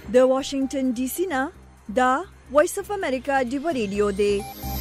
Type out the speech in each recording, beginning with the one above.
د واشنگټن ډي سي نه دا وایس اف امریکا دی ریډیو دی.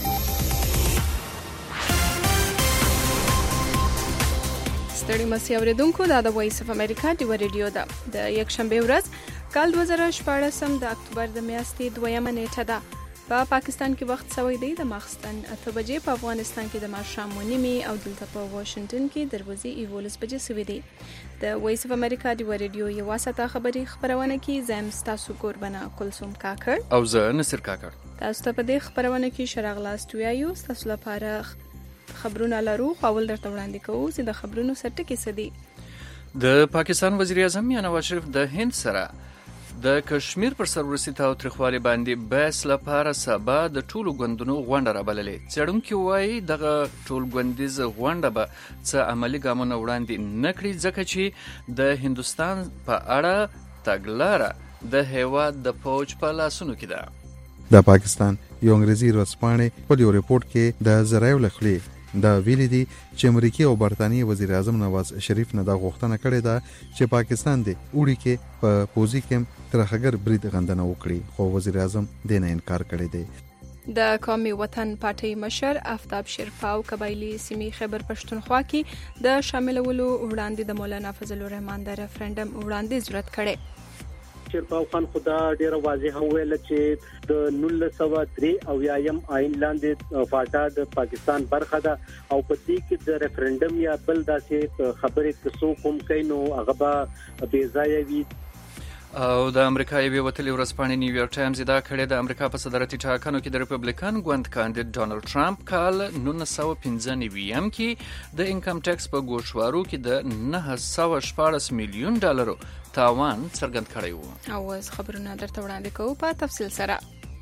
ستړي مسي اوریدونکو دا د وایس اف امریکا دی ریډیو ده. د یکشنبه ورځ کال 2014 د اکتوبر د میاشتې 2 نیټه ده. په پاکستان کې وخت سوی دی د ماخستن 8 بجې، په افغانستان کې د ماښام 9:30 او دلته په واشنگټن کې دروازې 11 بجې سوي دي. د وایس اف امریکا دی ریډیو یو واسطه خبري خبرونه کې زم تاسو قربانه کلثوم کاکړ او زه نصر کاکړ. تاسو ته په دې خبرونه کې شراغلاست ویایو. تاسو لپاره خبرونه لرو، خپل درته وړاندې کوو چې د خبرونو سرټکی سدي. د پاکستان وزیر اعظم نواز شریف د هند سره د کشمیر پر سرورسي تاوتریخوالي باندې بحث لپاره سبا د ټولو ګوندونو غونډه رابللې. څېړونکي وایي دغه ټول ګوندیز غونډه به څه عملي ګامونه وړاندې نه کړي، ځکه چې د هندوستان په اړه تګلاره د هیواد د فوج په لاسونو کې ده. د پاکستان یو انګریزي ورځپاڼې په یو ریپورت کې د ذرایعو له خولې دا ویلي دي چې امریکای او برتانیې وزیر اعظم نواز شریف نه دا غوښتنه کړې ده چې پاکستان د اوړي کې په پوزي کې ترخګر برید غندنه وکړي، خو وزیر اعظم دې نه انکار کړی دی. د قومي وطن پارټي مشر آفتاب شیرپاو قبایلی سیمې خیبر پښتونخوا کې د شاملولو وړاندې د مولانا فضل الرحمن د ریفرندم وړاندیز رد کړي. شیرپاو خان خدا ډیره واضح ویل چې د 1903 او یایم آئین لاندې فاټا د پاکستان برخه ده او په دې کې د ریفرندم یا بل داسې خبرې کسو کوم کینو هغه به بې ځای وي. او د امریکا یوې وتلې ورځپاڼې نیویارک ټایمز دا کړې د امریکا په صدارتي ټاکنو کې د ریپبلیکن ګوند کاندید ډونالد ټرمپ کال 1995 کې د انکم ټیکس په ګوشوارو کې د 914 میلیون ډالرو تاوان څرګند کړی و. او اوس خبرونه درته وړاندې کوو په تفصیل سره.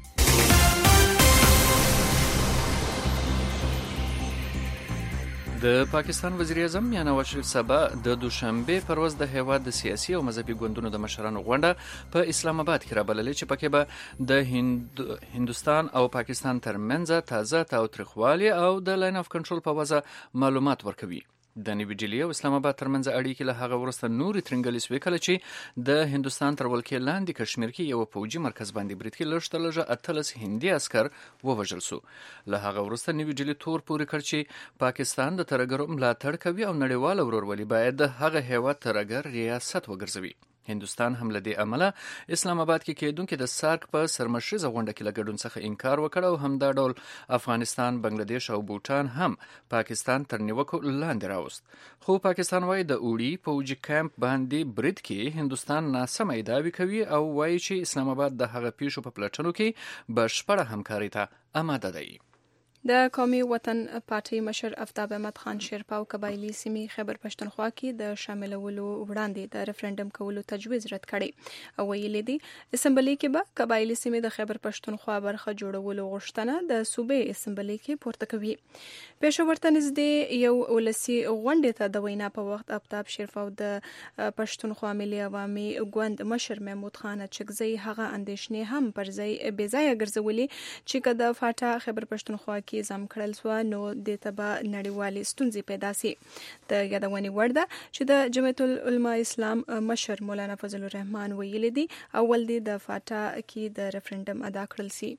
د پاکستان وزیر اعظم نواز شریف سبا د دوشنبه پر ورځ د هیواد د سیاسي او مذهبي ګوندونو د مشرانو غونډه په اسلام آباد کې رابللې چې پکې به د هندوستان او پاکستان ترمنځ تازه تاوتریخوالي او د لاین اف کنټرول په وجه معلومات ورکوي. د نیوی ډیلی او اسلام آباد ترمنځ اړیکې له هغه وروسته نورې ترنګلې سوې کله چې د هندوستان تر ولکې لاندې کشمیر کې یو پوجي مرکز باندې برید کې لږ تر لږه 18 هندي عسکر ووژل شو. له هغه وروسته نیوی ډیلی تور پورې کړ چې پاکستان د ترهګرو ملاتړ کوي او نړیواله ورورولي باید د هغه هیواد ترهګر ریاست وګرځوي. هندوستان هم له دې عمله اسلام آباد کې کېدونکې د سارک په سرمشریزه غونډه کې له ګډون څخه انکار وکړ او همدا ډول افغانستان، بنگلاديش او بوټان هم پاکستان تر نیوکو لاندې راوست. خو پاکستان وایي د اوړي پوجي کیمپ باندې برید کې هندوستان ناسمه ادعاوې کوي او وایي چې اسلام آباد د هغه پیښو په پلټنو کې بشپړه همکاري ته آماده دی. د قومي وطن پارټي مشر آفتاب احمد خان شیرپاو قبایلی سیمې خیبر پښتونخوا کې د شاملولو وړاندې د ریفرندم کولو تجویز رد کړي او ویلي دي اسمبلی کې به قبایلی سیمې د خیبر پښتونخوا برخه جوړولو غوښتنه د صوبې اسمبلی کې پورته کوي. پېښور ته نږدې یو ولسي غونډې ته د وینا په وخت آفتاب شیرپاو د پښتونخوا ملي عوامي ګوند مشر محمود خان چکزی هغه اندېښنې هم پر ځای بې ځایه ګرځولې چې که د فاټا خیبر پښتونخوا کې زم کړل سو نو د تبا نړیوالې ستونزې پیدا سي. د یادونې وړ ده چې د جمعیت العلماء اسلام مشر مولانا فضل الرحمن ویلي دي اول دی د فاټا کې د ریفرندم ادا کړل سي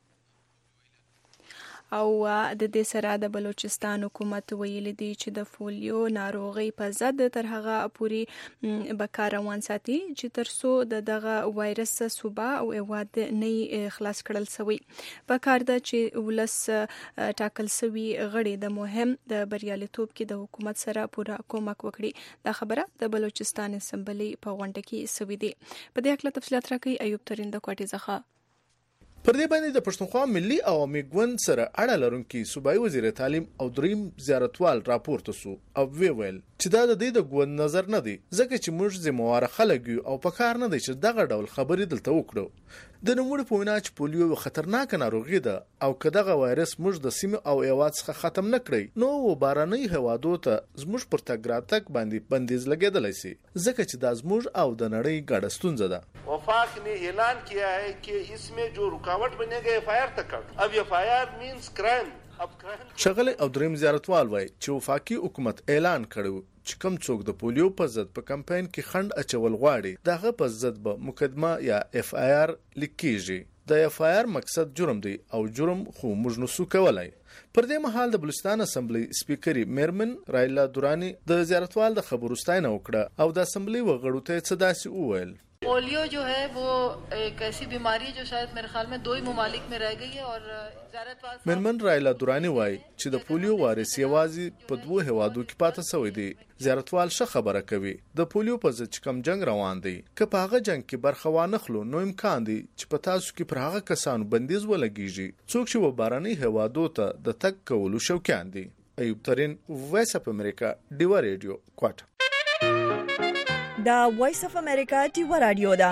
او د دې سره د بلوچستان حکومت ویلي دي چې د فولیو ناروغي په ضد تر هغه پوري بکار روان ساتي چې ترڅو دغه وایرس صوبه او هیواد نه خلاص کړل سوی. پکار ده چې ولس ټاکل سوی غړي د مهم د بریالیتوب کې د حکومت سره پوره کومک وکړي. دا خبره د بلوچستان اسمبلی په غونډه کې سوي دي. په دې اړه تفصیلات راکوي ایوب ترین د کوټې ځخه. پر دې باندې د پښتونخوا ملي عوامي ګوند سره اړه لرونکي صوبایي وزیر تعلیم او دریم زیارتوال راپورته سو او ویل چې دا د دې د ګوند نظر نه دی ځکه چې موږ ذمہوار خلک یو او په کار نه دی چې دغه ډول خبرې دلته وکړو. د نوموړي په وینا چې پولیو یو خطرناک ناروغي ده او که دغه وایرس موږ د سیمې او هیواد څخه ختم نه کړی نو باراني هیوادو ته زموږ پر تګ راتګ باندې بندیز لګېدلی سي ځکه چې دا زموږ او د نړۍ ګډه ستونزه ده. وفاق نے اعلان کیا ہے کہ اس میں جو رکاوٹ بنے گا FIR تک اب FIR means crime شغله او دریم زیارتوال وای چې وفاقي حکومت اعلان کړو چې کوم څوک د پولیو په ضد په کمپاین کې خند اچول غواړي دغه په ضد به مقدمه یا اف آی آر لیکيږي. د اف آی آر مقصد جرم دی او جرم خو موږ نسو کولای. پر دې مهال د بلوچستان اسمبلی سپیکر میرمن رایلا دورانی د زیارتوال د خبرو ستاینه وکړه او د اسمبلی وغړو ته څه داسې وویل. Polio जो है वो एक ऐसी बीमारी है जो शायद मेरे ख्याल में 2 ही ममालिक में रह गई है और میرمن رایلا دورانی وای چې د پولیو وارث یوازې په 2 هوادو کې پاتې شوی دی. زیارتوال ښه خبره کوي د پولیو په ضد کم جنگ روان دی که په هغه جنگ کې برخه وانخلو نو امکان دی چې په تاسو کې پر هغه کسانو بندیز ولګیږي څوک چې و باراني هوادو ته د تک کولو شوقیان دي. ایوب ترين وایس اف امریکا ډیوا ریډیو کوټ. دا وایس اف امریکا ډیوا رادیو دا.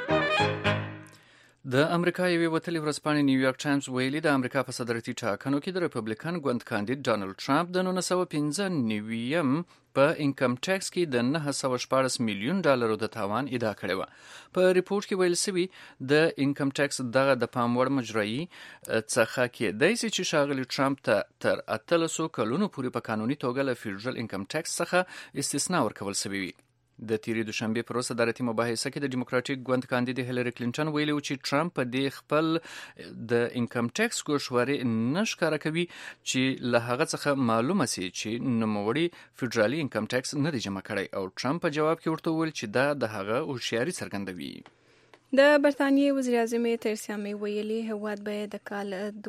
د امریکا یوې وتلې ورځپاڼې نیویارک ټایمز ویلي د امریکا په صدرتي ټاکنو کې د ریپبلیکن ګوند کاندید ډانلډ ټرمپ د 1995 په انکم ټیکس کې د 914 میلیون ډالرو د تاوان ادعا کړې وه. په ریپورت کې ویل شوي د انکم ټیکس دغه د پام وړ مجرایي څخه کېدای شي چې ښاغلي ټرمپ ته تر 1800 کلونو پورې په قانوني توګه له فیډرل انکم ټیکس څخه استثنا ورکول شوی وي. د تیری دوشنبه پر ورځ صدارتي مباحثه کې د ډیموکراټیک ګوند کاندید هیلری کلینټن ویلي چې ټرمپ په دې خپل د انکم ټیکس ګوښوري نشکاره کوي چې له هغه څخه معلومه سي چې نوموړي فدرالي انکم ټیکس نه دی جمع کړی او ټرمپ په جواب کې ورته ویل چې دا د هغه هوښیاري څرګندوي. د برتانیې وزیر اعظم تریسا می ویلي هیواد به د کال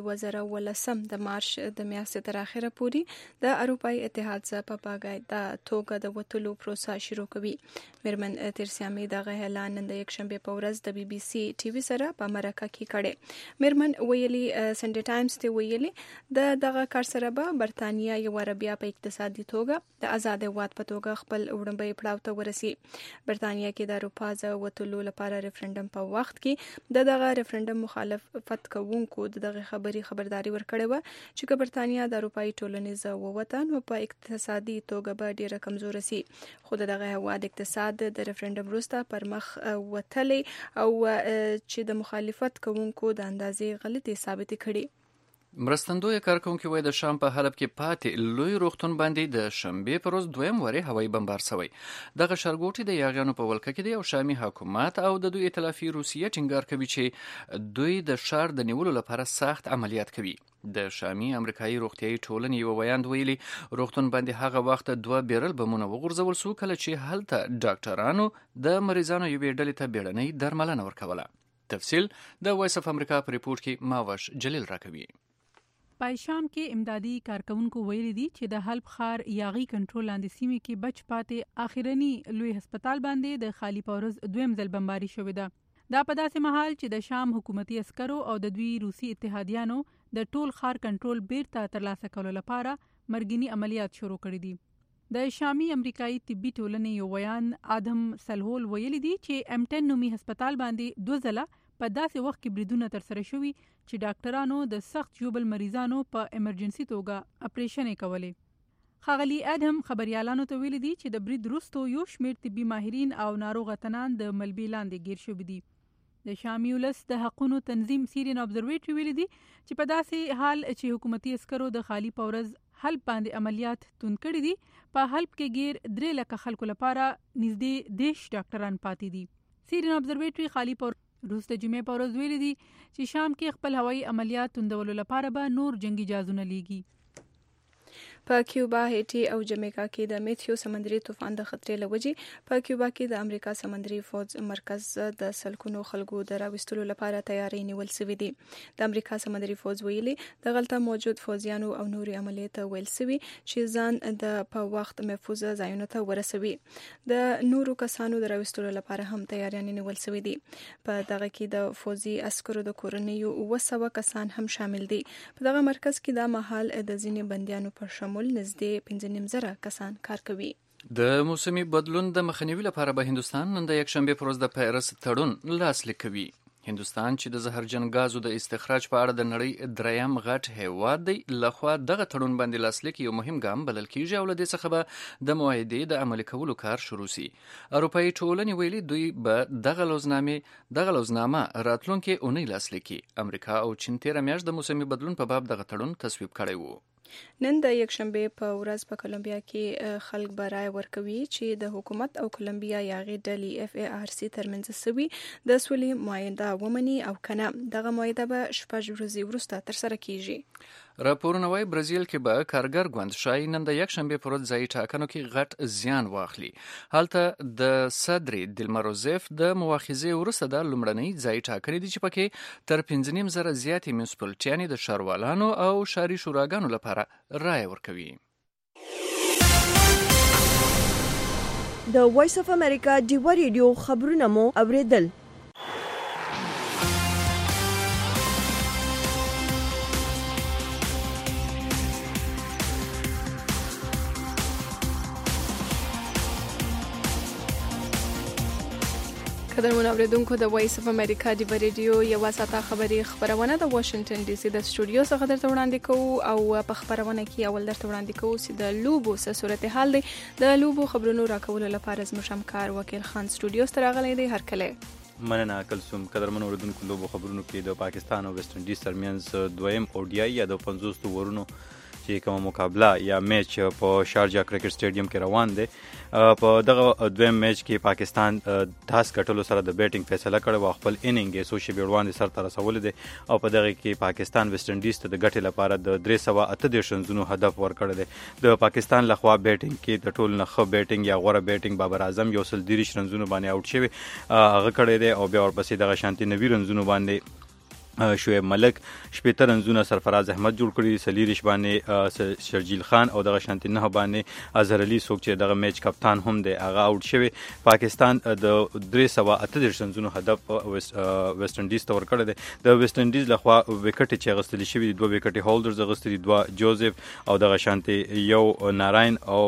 2018 د مارچ د میاشتې تر اخره پورې د اروپאי اتحاد څخه په باقاعده توګه د وټلو پروسه شروع کوي. میرمن تریسا می دغه اعلان نن د یکشنبه په ورځ د بي بي سي ټي وي سره په امریکا کې کړي. میرمن ویلي سنډي ټایمز ته ویلي دغه کار سره به برتانیې یو عربیا په اقتصادي توګه د آزاد هیواد په توګه خپل وړاندې پړاو ته ورسي. برتانیې کې د اروپا څخه وټلو لپاره ریفرندم په وخت کې دغه ریفرندم مخالفت کوونکو دغه خبرداري ورکړې و چې برتانیا د اروپאי ټولنې ز ووتن او په اقتصادي توګه به ډیره کمزور شي. خو دغه هواد اقتصاد د ریفرندم وروسته پر مخ وتلې او چې د مخالفت کوونکو د اندازې غلطي ثابت کړي. مرستندوی کارکونکي وای د شام په حلب کې پاتې لوی روغتون باندې د شنبه پر ورځ دویم وری هوایي بمبار شوی. دغه شرګوټي د یاغیانو په ولکه کې دی او شامي حکومت او د دوی ائتلافي روسیه ټینګار کوي چې دوی د شهر د نیولو لپاره سخت عملیات کوي. د شامي امریکایي روغتيایي ټولنې یو ویاند ویلي روغتون باندې هغه وخت 2 بیرل بمونه وغورځول شو کله چې هلته ډاکټرانو د مریضانو یوې ډلې ته بیړنۍ درملنه ورکوله. تفصیل د وایس اف امریکا په ریپورت کې ماوش جلیل راکوي. په شام کې امدادي کارکونکو ویلي دي چې د حلب ښار یاغي کنټرول لاندې سیمې کې بچ پاتې اخیرنی لوی هسپتال باندې د خالی پورز دویم ځل بمباري شوې ده. دا په داسې مهال چې د شام حکومتي عسکرو او د دوی روسي اتحادیانو د ټول ښار کنټرول بیرته ترلاسه کولو لپاره مرګني عملیات شروع کړي دي. د شامي امریکایي طبي ټولنې یو ویان ادم سلهول ویلي دي چې M10 نومي هسپتال باندې 2 ځله په داسې وخت کې بریدونه ترسره شوي چې ډاکټرانو د سخت ژوبل مریضانو په ایمرجنسي توګه اپریشن کولې. ښاغلي ادم خبريالانو ته ویلي دي چې د برید وروسته یو شمېر طبي ماهرین او ناروغ اتنان د ملبې لاندې گیر شوي دي. د شامي ولس د حقونو تنظیم سیرین ابزرویټري ویلي دي چې په داسې حال چې حکومتي عسکرو د خالی پورز حلب باندې عملیات توند کړي دي په حلب کې گیر 3 لک خلکو لپاره نږدې 10 ډاکټران پاتې دي. سیرین ابزرویټري خالی پورز روس د جمعې په ورځ ویلي دي چې شام کې خپل هوایي عملیات توندولو لپاره به نور جنگي جهازونه لیږي. په کیوبا، هیټي او جمیکا کې د میتیو سمندري طوفان د خطرې لوجې په کیوبا کې د امریکا سمندري فوج مرکز د سلکونو خلکو د راوستلو لپاره تیاری نیول شوی دی. د امریکا سمندري فوج ویلي د غلطه موجود فوجیانو او نوري عملیات ویل شوی چې ځان د په وخت محفوظ ځایونو ته ورسوي. د نورو کسانو د راوستلو لپاره هم تیاری نیول شوی دی. په دغه کې د فوجي عسکرو د کورنیو 200 کسان هم شامل دي. په دغه مرکز کې د مهال د ځینې بنديانو پر شمول نږدې 15,000 کسان کار کوي. د موسمي بدلون د مخنیوي لپاره به هندستان نن د یکشنبه پر ورځ د پیرس تړون لاسلیک کوي. هندوستان چې د زهرجن غازو د استخراج په اړه د نړۍ دریم غټ هیواد دی لخوا دغه تړون باندې لاسلیک یو مهم ګام بلل کیږي او له دې څخه به د معاهدې د عملي کولو کار شروع شي. اروپایي ټولنې ویلي دوی به دغه لوزنامه راتلونکي اونۍ لاسلیکي. امریکا او چین تیره میاشت د موسمي بدلون په باب دغه تړون تصویب کړی وو. نن د یکشنبه په ورځ په کولمبیا کې خلک به رای ورکوي چې د حکومت او کولمبیا یاغي ډلې FARC ترمنځ سوي د سولې معاهده ومني او کنه. دغه معاهده به 6 ورځې وروسته ترسره کیږي. راپورونه وايي برازیل کې به کارګر ګوند شای نن د یکشنبه پر ورځ ځای ټاکنو کې غټ زیان واخلي. هلته د صدر دلما روزیف د مواخذې وروسته د لومړنۍ ځای ټاکنې دي چې پکې تر 15,000 زیاتې میونسپلټیانې د ښاروالانو او ښاري شوراګانو لپاره رای ورکوي. د وایس اف امریکا ډیوا ریډیو خبرونه مو اوریدل. قدرمن اوریدونکو د وایس اف امریکا ډیوا ریډیو یو ساعته خبري خبرونه د واشنگټن ډي سي د سټوډیو څخه درته وړاندې کوو او په خبرونه کې اول درته وړاندې کوو چې د لوبو څه صورتحال دی. د لوبو خبرونو راکولو لپاره زموږ همکار وکیل خان سټوډیو ته راغلی دی. هرکله مننه کلثوم. قدرمن اوریدونکو لوبو خبرونو کې د پاکستان او ویسټ انډیز ترمنځ دویم ODI یا د 50 اورونو چې کومه مقابله یا میچ په شارجه کرکټ سټیډیم کې روان دی. په دغه دویم میچ کې پاکستان ټاس ګټلو سره د بیټینګ فیصله کړې و، خپل انینګ یې څو شیبې وړاندې سر ته رسولی دی او په دغه کې پاکستان ویسټ انډیز ته د ګټې لپاره د 338 رنزونو هدف ورکړی دی. د پاکستان لخوا بیټینګ کې د ټولو نه ښه بیټینګ یا غوره بیټینګ بابر اعظم 130 رنزونو باندې آوټ شوی هغه کړی دی او بیا ورپسې دغه شانتي 90 رنزونو باندې شعیب ملک 70 رنزونه سرفراز احمد جوړ کړي، سلیریش باندې شرجیل خان او دغه شانتي نه باندې اظهر علي څوک چې دغه میچ کپتان هم دی هغه آوټ شوی. پاکستان د 338 رنزونو هدف ویسټ انډیز ته ورکړی دی. د ویسټ انډیز لخوا وکټ چې غستلی شوی دي 2 وکټ هولډرز غستلی 2 جوزف او دغه شانتي یو ناراین او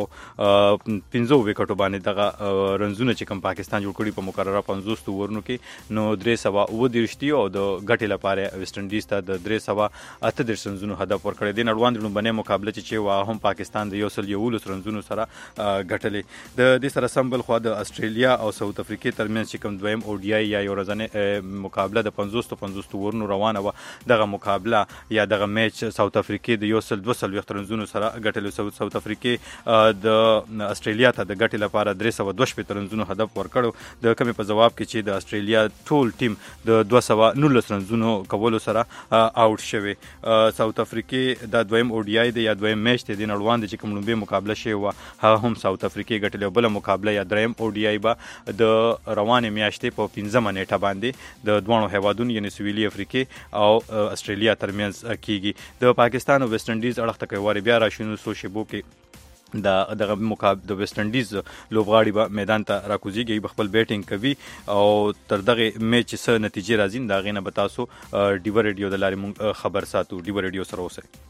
15 وکټو باندې دغه رنزونه چې کوم پاکستان جوړ کړي په مقرره 50 اورونو کې نو 330 او د ګټې لپاره ویسټ انډیز ته د 338 رنزونو هدف ورکړی دی. نړیوال لومړنۍ مقابله چې وا هم پاکستان د 111 رنزونو سره ګټلې. د دې سره سم بل خو د استرالیا او ساوث افریقا ترمنځ چې کوم دویم ODI یا یو ورځنۍ مقابله د 50 اورونو روانه و، دغه مقابله یا دغه میچ ساوث افریقا د 122 رنزونو سره ګټلې. ساوث افریقا د استرالیا ته د ګټې لپاره 312 رنزونو هدف ورکړو، د کمی په جواب کې چې د استرالیا ټول ټیم د 219 رنزونو کولو سره آوټ شوی. ساوث افریقا د دویم ODI دی یا دویم میچ دی د نړیوال چې کوم لومبي مقابله شوی و هغه هم ساوث افریقا ګټلې. بل مقابله یا دریم ODI به د روانې میاشتې په 15 نیټه باندې د دوه هیوادونو یعنی سویلي افریقا او استرالیا ترمنځ کیږي. د پاکستان او ویسټ انډیز اړخ ته کوي بیا راشنو سو شیبو کې دغه مقابله د ویسټ انډیز لوبغاړي به میدان ته راکوزیږي، خپل بیټینګ کوي او تر دغه میچ څخه نتیجې راځي دا غینه به تاسو ډیوا ریډیو د لارې خبر ساتو. ډیوا ریډیو سره اوسئ.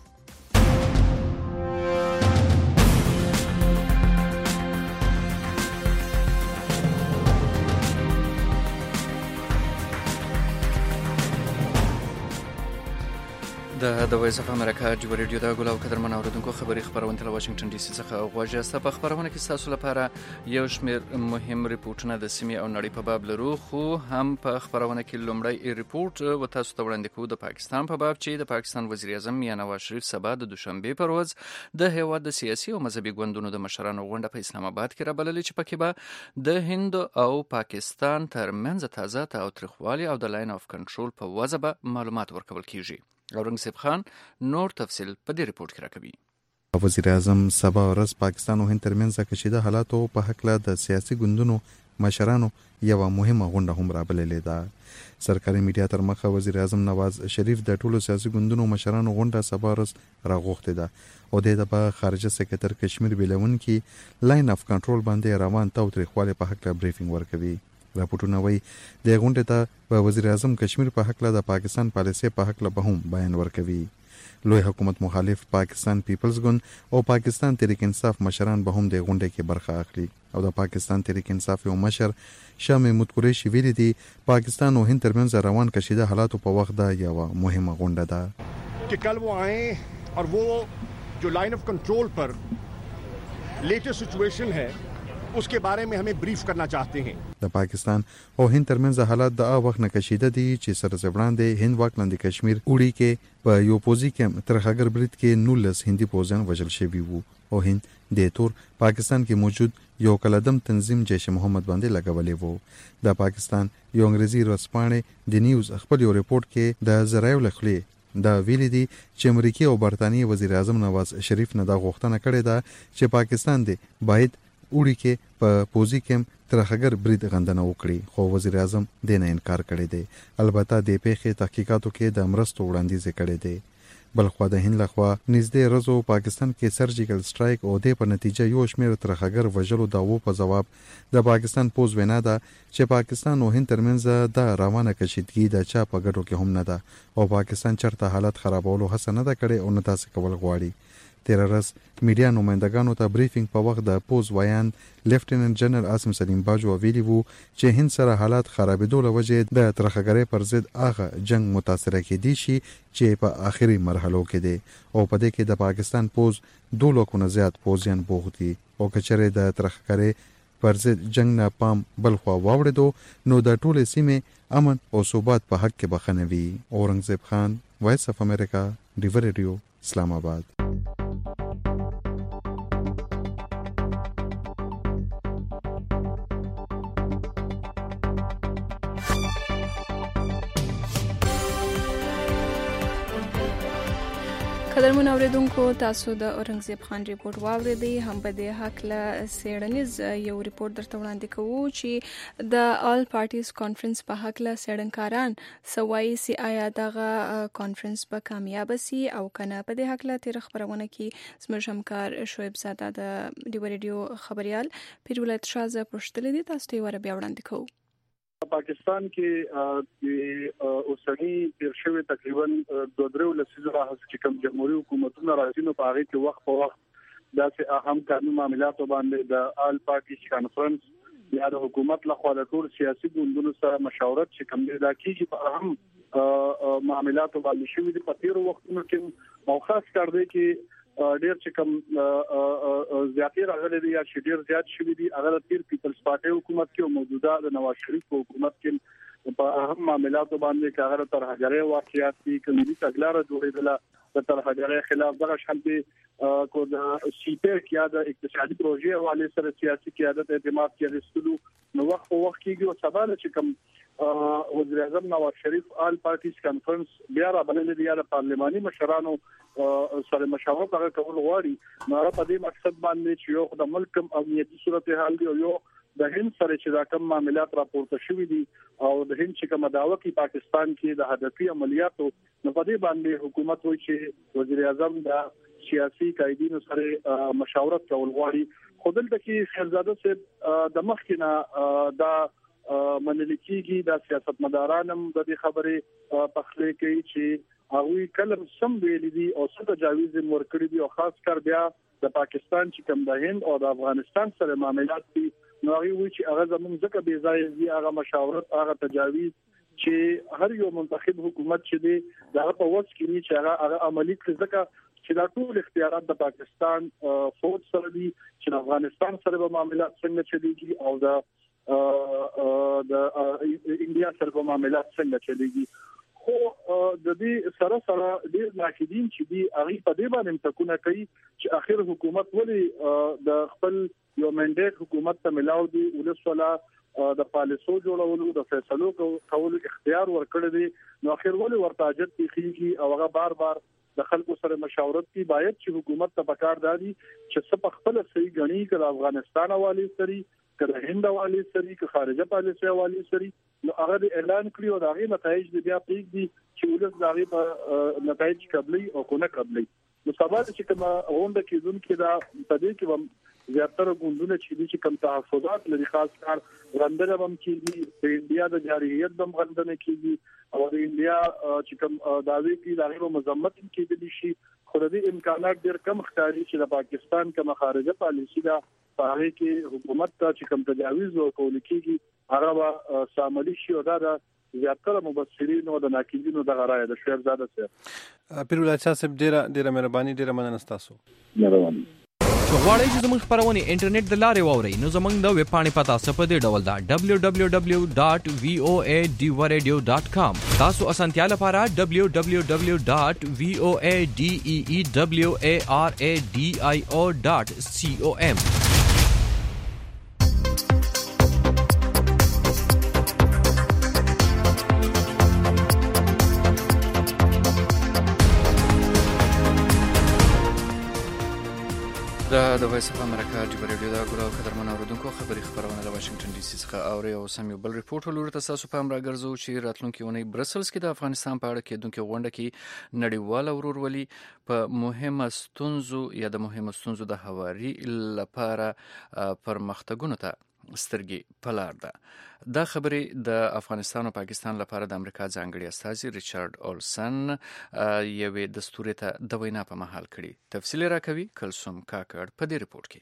د وایس اف امریکا ډیوا ریډیو د ګل او قدرمن اوریدونکو خبري خبرونه له واشنگټن ډي سي څخه غواړي په خبرونه کې تاسو لپاره یو شمېر مهم ریپورتونه د سیمې او نړۍ په باب لرو، خو هم په خبرونه کې لومړی ریپورت و تاسو ته وړاندې کوو د پاکستان په باب چې د پاکستان وزیر اعظم میاں نواز شریف سبا د دوشنبه پر ورځ د هیواد د سیاسي او مذهبي ګوندونو د مشرانو غونډه په اسلام آباد کې رابللې چې پکې به د هند او پاکستان ترمنځ تازه تاوتریخوالي او د لاین اف کنټرول په وجه به معلومات ورکول کیږي. اورنګزیب خان نور تفصیل په دې ریپورت کې راکوي. وزیر اعظم سبا ورځ پاکستان او هند ترمنځ کشیده حالاتو په حق له د سیاسي ګوندونو مشرانو یو مهمه غونډه هم رابللې ده. سرکاري میډیا تر مخه وزیر اعظم نواز شریف د ټولو سیاسي ګوندونو مشرانو غونډه سبا ورځ راغوښته ده او د خارجه سکرټر کشمیر بیلون کې لاین اف کنټرول باندې روان تاوتریخوالي په حق له بریفینګ ورکوي. راپورټونه وایي د غونډې ته وزیر اعظم کشمیر په حق له د پاکستان پالیسي په حق له به هم بیان ورکوي. لوی حکومت مخالف پاکستان پیپلز ګوند او پاکستان تحریک انصاف مشران به هم د غونډې کې برخه اخلي او د پاکستان تحریک انصاف یو مشر شاه محمود قریشي ویلي دي پاکستان او هند ترمنځ روان کشیده حالاتو په وخت دا یو مهمه غونډه ده چې کل وہ آئیں اور وہ جو لائن آف کنٹرول پر لیٹسٹ سچویشن ہے اس کے بارے میں ہمیں بریف کرنا چاہتے ہیں د پاکستان او هند ترمنځ حالات د وخت نه کشیده دي چې سره زبړاندې هند واک لاندې کشمیر اوړي کې په یو پوزي کې ترخګر برید کې 19 هندي پوزان وژل شوي وو او هند د تور پاکستان کې موجود یو کلدم تنظیم جیش محمد باندې لګولې وو د پاکستان یو انګریزي ورځپاڼه د نیوز خپل یو ریپورت کې د زرایو لخلي دا ویلي دي چې امریکای او برتانیې وزیر اعظم نواز شریف نه دا غوښتنه کړې ده چې پاکستان دې باید اوړي کې په پوزي کې ترخګر برید غندنه وکړي خو وزیر اعظم دې نه انکار کړی دی البته د پیښې تحقیقاتو کې د مرستو وړاندیز کړی دی بلخو د هند لخوا نږدې ورځو پاکستان کې سرجیکل سټرایک او د په نتیجه یو شمېر ترخګر وژلو داوو په جواب د پاکستان پوز وینا ده چې پاکستان او هند ترمنځ د روانه کشیدګي د چا په ګټو کې هم نه ده او پاکستان چرته حالت خرابولو هڅه نه ده کړې او نه تاسو کول غواړي تیر ورځ میډیا نمائندګانو ته بریفینګ په وخت د پوز ویان لیفټیننټ جنرال عاصم سلیم باجو ویلي وو چې هند سره حالات خرابېدو له وجې د ترخګرۍ پر ضد هغه جنگ متاثره کېدی شي چې په آخري مرحلو کې دی او په دې کې د پاکستان پوز 2 لکونه زیات پوزیان بوغتي او کچره د ترخګرۍ پر ضد جنگ نه پام بلخوا واوړېدو نو د ټوله سیمه امن او ثبات په حق کې بخنوي اورنګزیب خان وایس اف امریکا ډیور ریډیو اسلام آباد قدرمن اوریدونکو تاسو د اورنګزیب خان ریپورت واوریدئ هم په دې حق له سیړنیز یو ریپورت درته وړاندې کوو چې د آل پارټیز کانفرنس په حق له سیړنکاران سوای سی آیا دغه کانفرنس به کامیاب سي او کنه په دې حق له تیر خبرونه کې زموږ همکار شعیب زاده د ډیو ریډیو خبريال پیرولت شازه پښتلې دي تاسو ته ور بیا وړاندې کوو پاکستان کې د اوسنی تیر شوی تقریبا 2-3 لسیزو راځي چې کوم جمهوریت حکومتونه راځي نو په هغه کې وخت په وخت داسې اهم قانوني معاملات باندې د آل پارټیز کانفرنس یا د حکومت لخوا د ټول سیاسي ګوندونو سره مشاورت چې کوم دی دا کیږي په اهم معاملات باندې شوی د پاتیرو وختونو کې او خاص کار دی چې ډیر چې کوم زیاتې راغلي دي یا چې ډیر زیات شوي دي هغه تیر پیپلز پارټي حکومت کې او موجوده د نواز شریف حکومت کې په اهم معاملاتو باندې چې هغه ترهګرۍ واقعیت دي کمیټي تګلاره جوړېدله د ترهګرۍ خلاف دغه شانتي کو د سیپیک یا د اقتصادي پروژې حواله سره سیاسي قیادت اعتماد کې رسولو نو وخت په وخت کې یو سبا چې کوم وزیر اعظم نواز شریف آل پارټیز کانفرنس بیا را بلل دي د پارلماني مشرانو سره مشاورت هغه کول غواړي نو په دې مقصد باندې چې یو د ملک امنیتي صورتحال دی او یو د هند سره چې دا کوم معاملات راپورته شوي دي او د هند چې کوم داوا کوي پاکستان کې د هدفي عملیاتو نو په دې باندې حکومت وایي چې وزیر اعظم دا سیاسي قائدینو سره مشاورت کول غواړي خو دلته کې خیرزاده صاحب د مخکنه دا منل کېږي د سیاستمدارانو د دې خبرې پخلې کوي چې هغه کلم سم ویل دي او څه تجاویز ورکړي دي او خاص کر بیا د پاکستان چې کوم د هند او د افغانستان سره معاملات دي نو هغه وی چې هغه زموږ ځکه بې ځای دي هغه مشاورت هغه تجاویز چې هر یو منتخب حکومت چې دی دا په وڅ کې چې هغه عملی کړي ځکه چې دا ټول اختیارات د پاکستان فوج سره دي چې د افغانستان سره به معاملات څنګه چلیږي او د انډیا سره به معاملات څنګه چلیږي خو د دې سره ډیر ناقدین چې دی هغه په دې باندې تکونه کوي چې اخر حکومت ولی د خپل یو منډیټ حکومت ته ملاو دی ولسولا د پالیسو جوړولو د فیصلو کولو اختیار ورکړی دی نو اخر ولی ورتاجت کیږي او هغه بار بار د خلکو سره مشاورت کی باید چې حکومت ته پکار دادي چې څه په خپل صحیح غني کړه افغانستان حواله سری کله هند حواله سری که خارجه پالیسي حواله سری نو هغه اعلان کړی او داغه نتایج بیا پیګ دي چې ولس داغه په نتایج قبلي او کو نه قبلي نو سبا چې کومه غونډه کې ځون کې دا په دې کې زیاتره ګوندونه چې کوم تحفظات لري خاص کار غندنه هم کیږي په انډیا د جارحیت د غندنه کیږي او د انډیا چې کوم داوی کې د غیر مذمت کېدلی شي خو د امکانات ډېر کم ښکاري چې د پاکستان کوم خارجه پالیسي دا په هغه کې حکومت ته چې کوم تجاوز وکول کیږي هغه ساملی شي او دا زیاتره مبصرین او د ناقدینو د غرايه د شهرزاده سره پیرول صاحب ډیره مهرباني ډیره مننه تاسو. مهرباني. غواړئ چې زموږ خبرونه انټرنیټ د لارې واورئ نو زموږ د ویب پاڼې پتا په دې ډول ده www.voadeewaradio.com. تاسو اسانتیا لپاره www.voadeewaradio.com. د وایس اف امریکا د ریډیو دا ګورو قدرمن اوردونکو خبري خبرونه له واشنگټن ډي سي څخه اوري او سم یو بل ریپورت ولور تاسو په امر راګرځو چې راتلونکي ونی برسلز کې د افغانستان په اړه کې دونکو غونډه کې نړیواله ورورولي په مهمه ستونزو یا د مهمه ستونزو د حواري لپاره پرمختګونو ته سترګې پلار ده. دا خبرې د افغانستان او پاکستان لپاره د امریکا ځانګړي استازي ریچارډ اولسن یوې دستوري ته د وینا په محل کړي. تفصیل راکوي کلثوم کاکړ په دې ریپورت کې.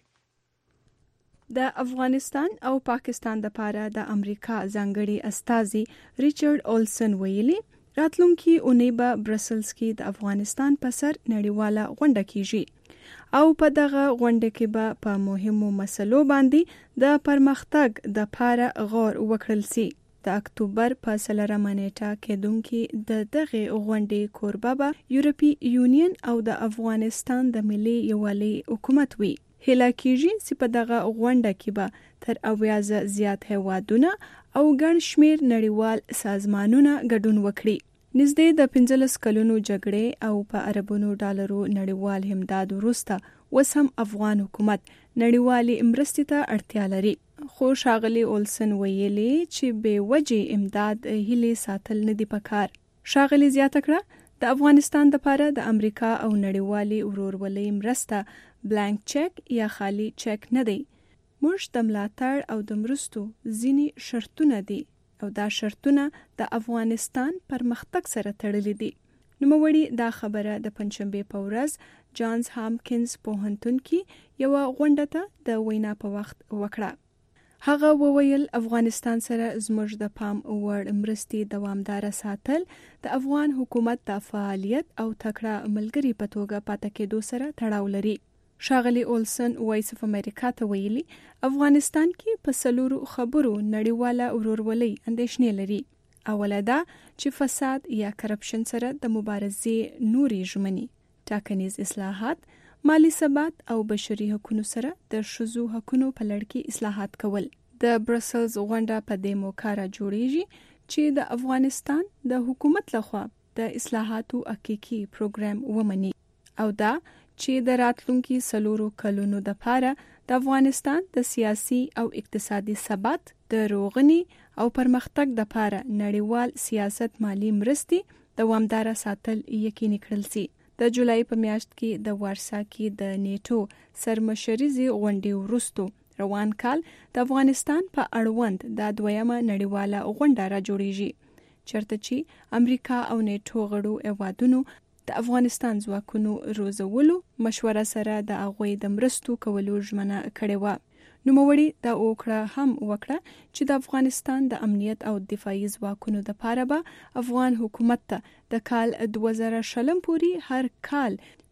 د افغانستان او پاکستان لپاره د امریکا ځانګړي استازي ریچارډ اولسن ویلي راتلونکي اونۍ به برسلز کې د افغانستان په سر نړیواله غونډه کیږي او په دغه غونډه کې به په مهمو مسلو باندې د پرمختګ د لپاره غور وکړل شي. د اکتوبر په 4 نیټه کېدونکې د دغه غونډې کوربه به یورپی یونین او د افغانستان د ملي یووالي حکومت وي. هیله کېږي چې په دغه غونډه کې به تر 80 زیات هیوادونه او ګڼ شمېر نړیوال سازمانونه ګډون وکړي. نږدې د 15 کلونو جګړې او په اربونو ډالرو نړیوال امداد وروسته اوس هم افغان حکومت نړیوالې مرستې ته اړتیا لري. خو ښاغلي اولسن ویلي چې بې وجې امداد هیلې ساتل نه دي پکار. ښاغلي زیاته کړه د افغانستان لپاره د امریکا او نړیوالې ورورولۍ مرسته بلانک چک یا خالی چک نه دی. موږ د ملاتړ او د مرستو ځینې شرطونه دي او دا شرطونه د افغانستان پرمختګ سره تړلي دي. نوموړي دا خبره د پنځشنبه په ورځ جانز هامکینز پوهنتون کې یو غونډه ته د وینا په وخت وکړه. هغه وویل افغانستان سره زموږ د پام وړ مرستې دوامدار ساتل د افغان حکومت د فعالیت او تکړه ملګری په توګه پاتې کېدو سره تړاو لري. ښاغلي اولسن وایس اف امریکا ته ویلي افغانستان کې په سلورو خبرو نړیواله ورورولۍ اندېښنې لري. اوله دا چې فساد یا کرپشن سره د مبارزې نوري ژمنې، ټاکنیز اصلاحات، مالی ثبات او بشري حقوقو سره د ښځو حقوقو په لړ کې اصلاحات کول. د برسلز غونډه په دې موخه را جوړیږي چې د افغانستان د حکومت لخوا د اصلاحاتو حقيقي پروګرام ومني او دا چې د راتلونکي 4 کلونو د لپاره د افغانستان د سیاسي او اقتصادي ثبات د روغني او پرمختګ د لپاره نړیوال سیاست مالی مرستې دوامدار ساتل یقیني کړل شي. د جولای په میاشت کې د وارسا کې د نیټو سرمشريزي غونډې وروسته روان کال د افغانستان په اړوند د دویمه نړیواله غونډه را جوړیږي چرته چې امریکا او نیټو غړو هیوادونو د افغانستان ځواکونو روزولو مشوره سره د هغوی د مرستو کولو ژمنه کړې و. نوموړي دا هم وکړه چې د افغانستان د امنیت او دفاعي ځواکونو د لپاره به افغان حکومت ته د کال 2020 پورې هر کال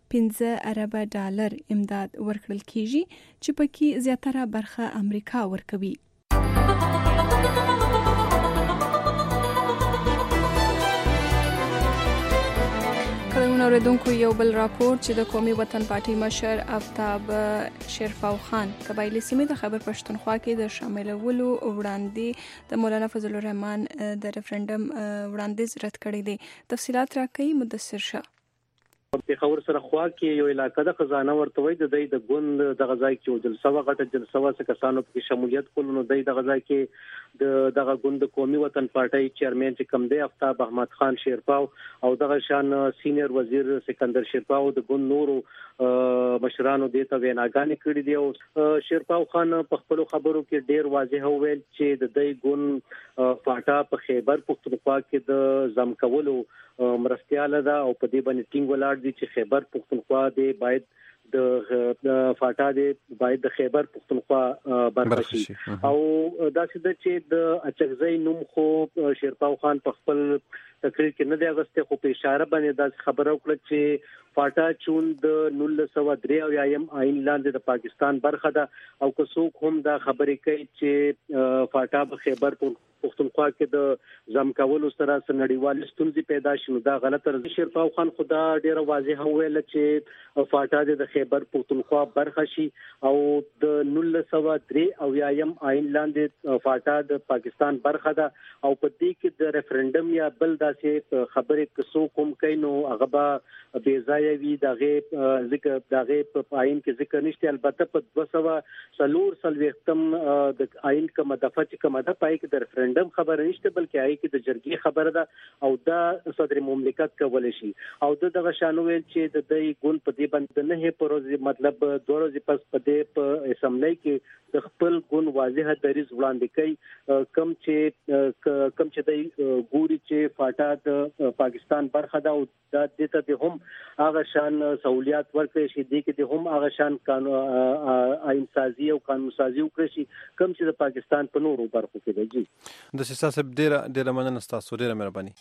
15 ارب ډالر امداد ورکړل کیږي چې پکې زیاتره برخه امریکا ورکوي. اوریدونکو یو بل راپور چې د قومي وطن پارټي مشر آفتاب شیرپاو خان قبایلی سیمې د خیبر پښتونخوا کې د شاملولو وړاندې د مولانا فضل الرحمن د ریفرندم وړاندیز رد کړی دی. تفصيلات راکړي مدثر شاه. په خبر سره خوا کې یو علاقې د خزانه ورته وي د غوند د غزا کې جلسه غټه جلسه څخه کسانو په شمولیت کول نو د غزا کې دغه ګوند قومي وطن پارټي چیرمن چې کم دی آفتاب احمد خان شیرپاو او دغه شان سینیئر وزیر سکندر شیرپاو د ګوند نورو مشرانو د ته ویناګانې کړې دي او شیرپاو خان په خپل خبرو کې ډیر واضح وویل چې د دې ګوند فاټا په خیبر پختونخوا کې د زم کولو مرستياله ده او په دې باندې ټینګ ولاړ دي چې خیبر پختونخوا د باید د فاټا د باید د خیبر پختونخوا برخه شي او دا چې د اچغزي نوم خو شیرپاو خان په خپل تقریر کې نه دی اغسته خو په اشاره باندې دا خبره وکړه چې فاټا چون د 1903 آئین لاندې د پاکستان برخه ده او که څوک هم دا خبرې کوي چې فاټا په خیبر پختونخوا کې د زم کولو سره نړیوال ستونزې پیدا شي نو دا غلطه ده. شیرپاو خان خدا ډیره واضح ویل چې فاټا د خیبر پختونخوا برخه شي او د 1903 آئین لاندې فاټا د پاکستان برخه ده او په دې کې د ریفرندم یا بل داسې خبرې کسو کوم کینو هغه به بے ځای وی دغه ذکر دغه په آئین کې ذکر نشته البته په 240 د آئین کومه دفعه چې کومه ده پای کې د ریفرندم خبره نشته بلکې آئین کې د جرګې خبره ده او دا صدر مملکت کولای شي او دغه شانو ویل چې د دې ګون په دې باندې نه پروز مطلب 2 ورځې پس په دې په اسمبلی کې د خپل ګون واضحه دریز وړاندې کوي کم چې د ګوري چې فاټا د پاکستان برخه ده او د دې ته هم هغه شان سہولیات ورکړي شي د کې هم هغه شان قانون آئین سازي او قانون سازي وکړي شي کم چې د پاکستان په نورو برخو کې دی. د سیاست ډیره مننه تاسو ډیره مهرباني.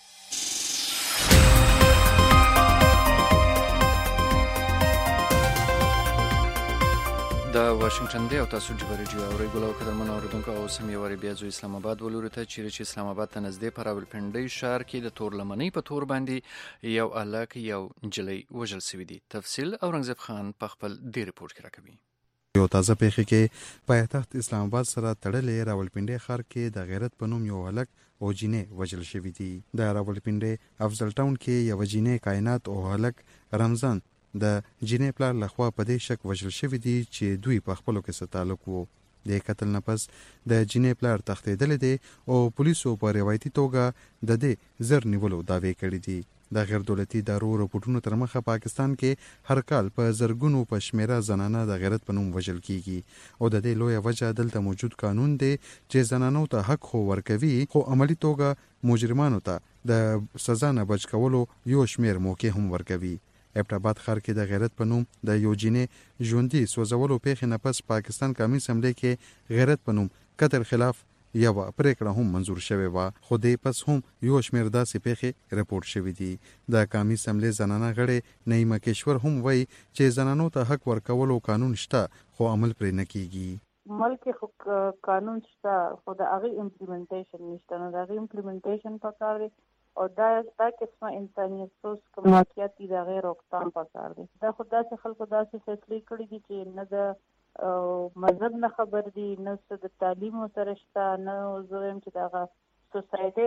د واشنگټن دی او تاسو د ریډیو او ریګولو قدرمن اوریدونکو او سیمه بیا زو اسلام آباد ولوري ته چې اسلام آباد ته نږدې پر راولپنډي شهر کې د تور لمنۍ په تور باندې یو الک یو جلی وجل سوي دي. تفصیل اورنګزیب خان په خپل دی رپورت کې راکوي. یو تازه پیښه کې پایتخت اسلام آباد سره تړلې راولپنډي ښار کې د غیرت په نوم یو الک او جینې وجل شوی دي. د راولپنډي افضل ټاون کې یو جینې کائنات او الک رمضان د جینې پلار لخوا په دې شک وژل شوی دی چې دوی په خپلو کې څه تعلق وو. د قتل نه پس د جینې پلار تښتېدلی دی او پولیسو په روایتي توګه د دې زر نیولو دعوې کړي دي. د غیر دولتي ادارو رپورټونو تر مخه پاکستان کې هر کال په زرګونو په شمیره زنانه د غیرت په نوم وژل کیږي او د دې لویه وجه دلته موجود قانون دی چې زنانو ته حق خو ورکوي خو عملی توګه مجرمانو ته د سزا نه بچ کولو یو شمیر موقع هم ورکوي. ابټاباد ښار کې د غیرت په نوم د یو جینې ژوندي سوځولو پیښې نه پس پاکستان قومي اسمبلی کې غیرت په نوم قتل خلاف یو پریکړه هم منظور شوې و خو دې پس هم یو شمیر داسې پیښې رپورټ شوې دي. د قومي اسمبلی زنانه غړې نعیمه کشور هم وایي چې زنانو ته حق ورکولو قانون شته خو عمل پرې نه کیږي. ملک قانون شته خو د هغه امپلیمنټیشن نشته نو د هغه امپلیمنټیشن پکار دی او دا قسمه انسانیت سوچ کوم واقعیت دي د غیر روکتام پکار دي. دا خدا سے خلکو داسې فیصله کړی دي چې نه د مذهب نه خبر دي نه د تعلیم سره شته نه زویم چې دغه سوسایټي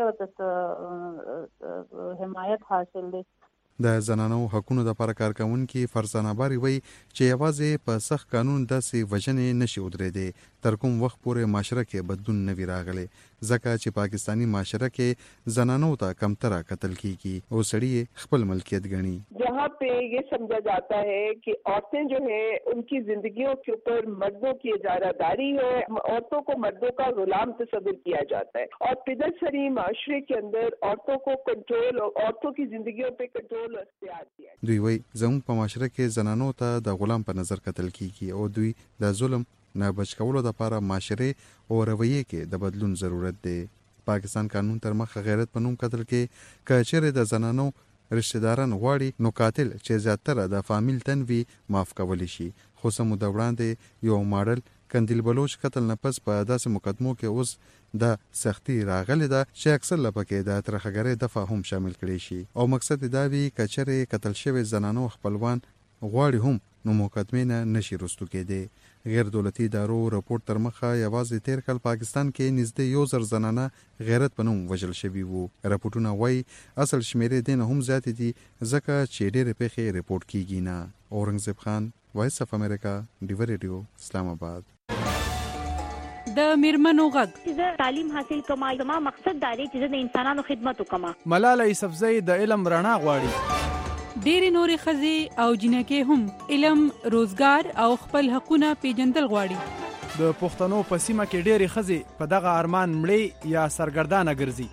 او د حمایت حاصل دي. د زنانو حقوقو لپاره کارکونکي فرزانه باری وایي چې یوازې په سخت قانون داسې وجنې نشي ودرېدې تر کوم وخت پورې معاشره کې بدلون نه وي راغلی ځکه چې پاکستانی معاشره کې زنانو ته کمتره قتل کیږي او سړي خپل ملکیت ګڼي. جہاں پہ یہ سمجھا جاتا ہے کہ عورتیں جو ہیں ان کی زندگیوں کے اوپر مردوں کی اجارہ ہے عورتوں کو مردوں کا غلام تصور کیا جاتا ہے اور پدرسری معاشرے کے اندر عورتوں کو کنٹرول اور عورتوں کی زندگیوں پہ کنٹرول دوی وایي زموږ په معاشره کې زنانو ته د غلام په نظر کتل کیږي او دوی د ظلم نه بچ کولو لپاره معاشره او رویه کې د بدلون ضرورت دی. پاکستان قانون تر مخه غیرت په نوم قتل کې کچره د زنانو رشتہ داران غواړي نو قاتل چې زیاتره د فامیل تنوي معاف کولی شي خو سمو د وړاندې یو ماډل کندیل بلوچ قتل نه پس په داسې مقدمو کې اوس د سختی راغلی ده چې اکثر لپاره د ترخګرې دفعه هم شامل کړي شي او مقصد دا وی کچره قتل شوی زنانو خپلوان غواړي هم نو مقدمه نه نشي رستو کېده. غیر دولتي ادارو رپورت تر مخه یوازې 13 کال پاکستان کې نږدې 1000 زنانه غیرت په نوم وژل شوي وو. رپورټونه وایي اصل شمیرې دین هم زیات دي ځکه چې ډېرې پیښې رپورټ کیږي نه. اورنګزیب خان، وایس اف امریکا، ډیو ریډیو، اسلام آباد. د میرمنو غږ چې تعلیم حاصل کما زما مقصد دا دی چې د انسانانو خدمت وکما. ملاله یوسفزۍ د علم رڼا غواړي. ډېری نورې ښځې او جنکې هم علم، روزګار او خپل حقونه پیژندل غواړي. د پښتنو په سیمه کې ډېرې ښځې په دغه ارمان مړې یا سرګردانه ګرځي.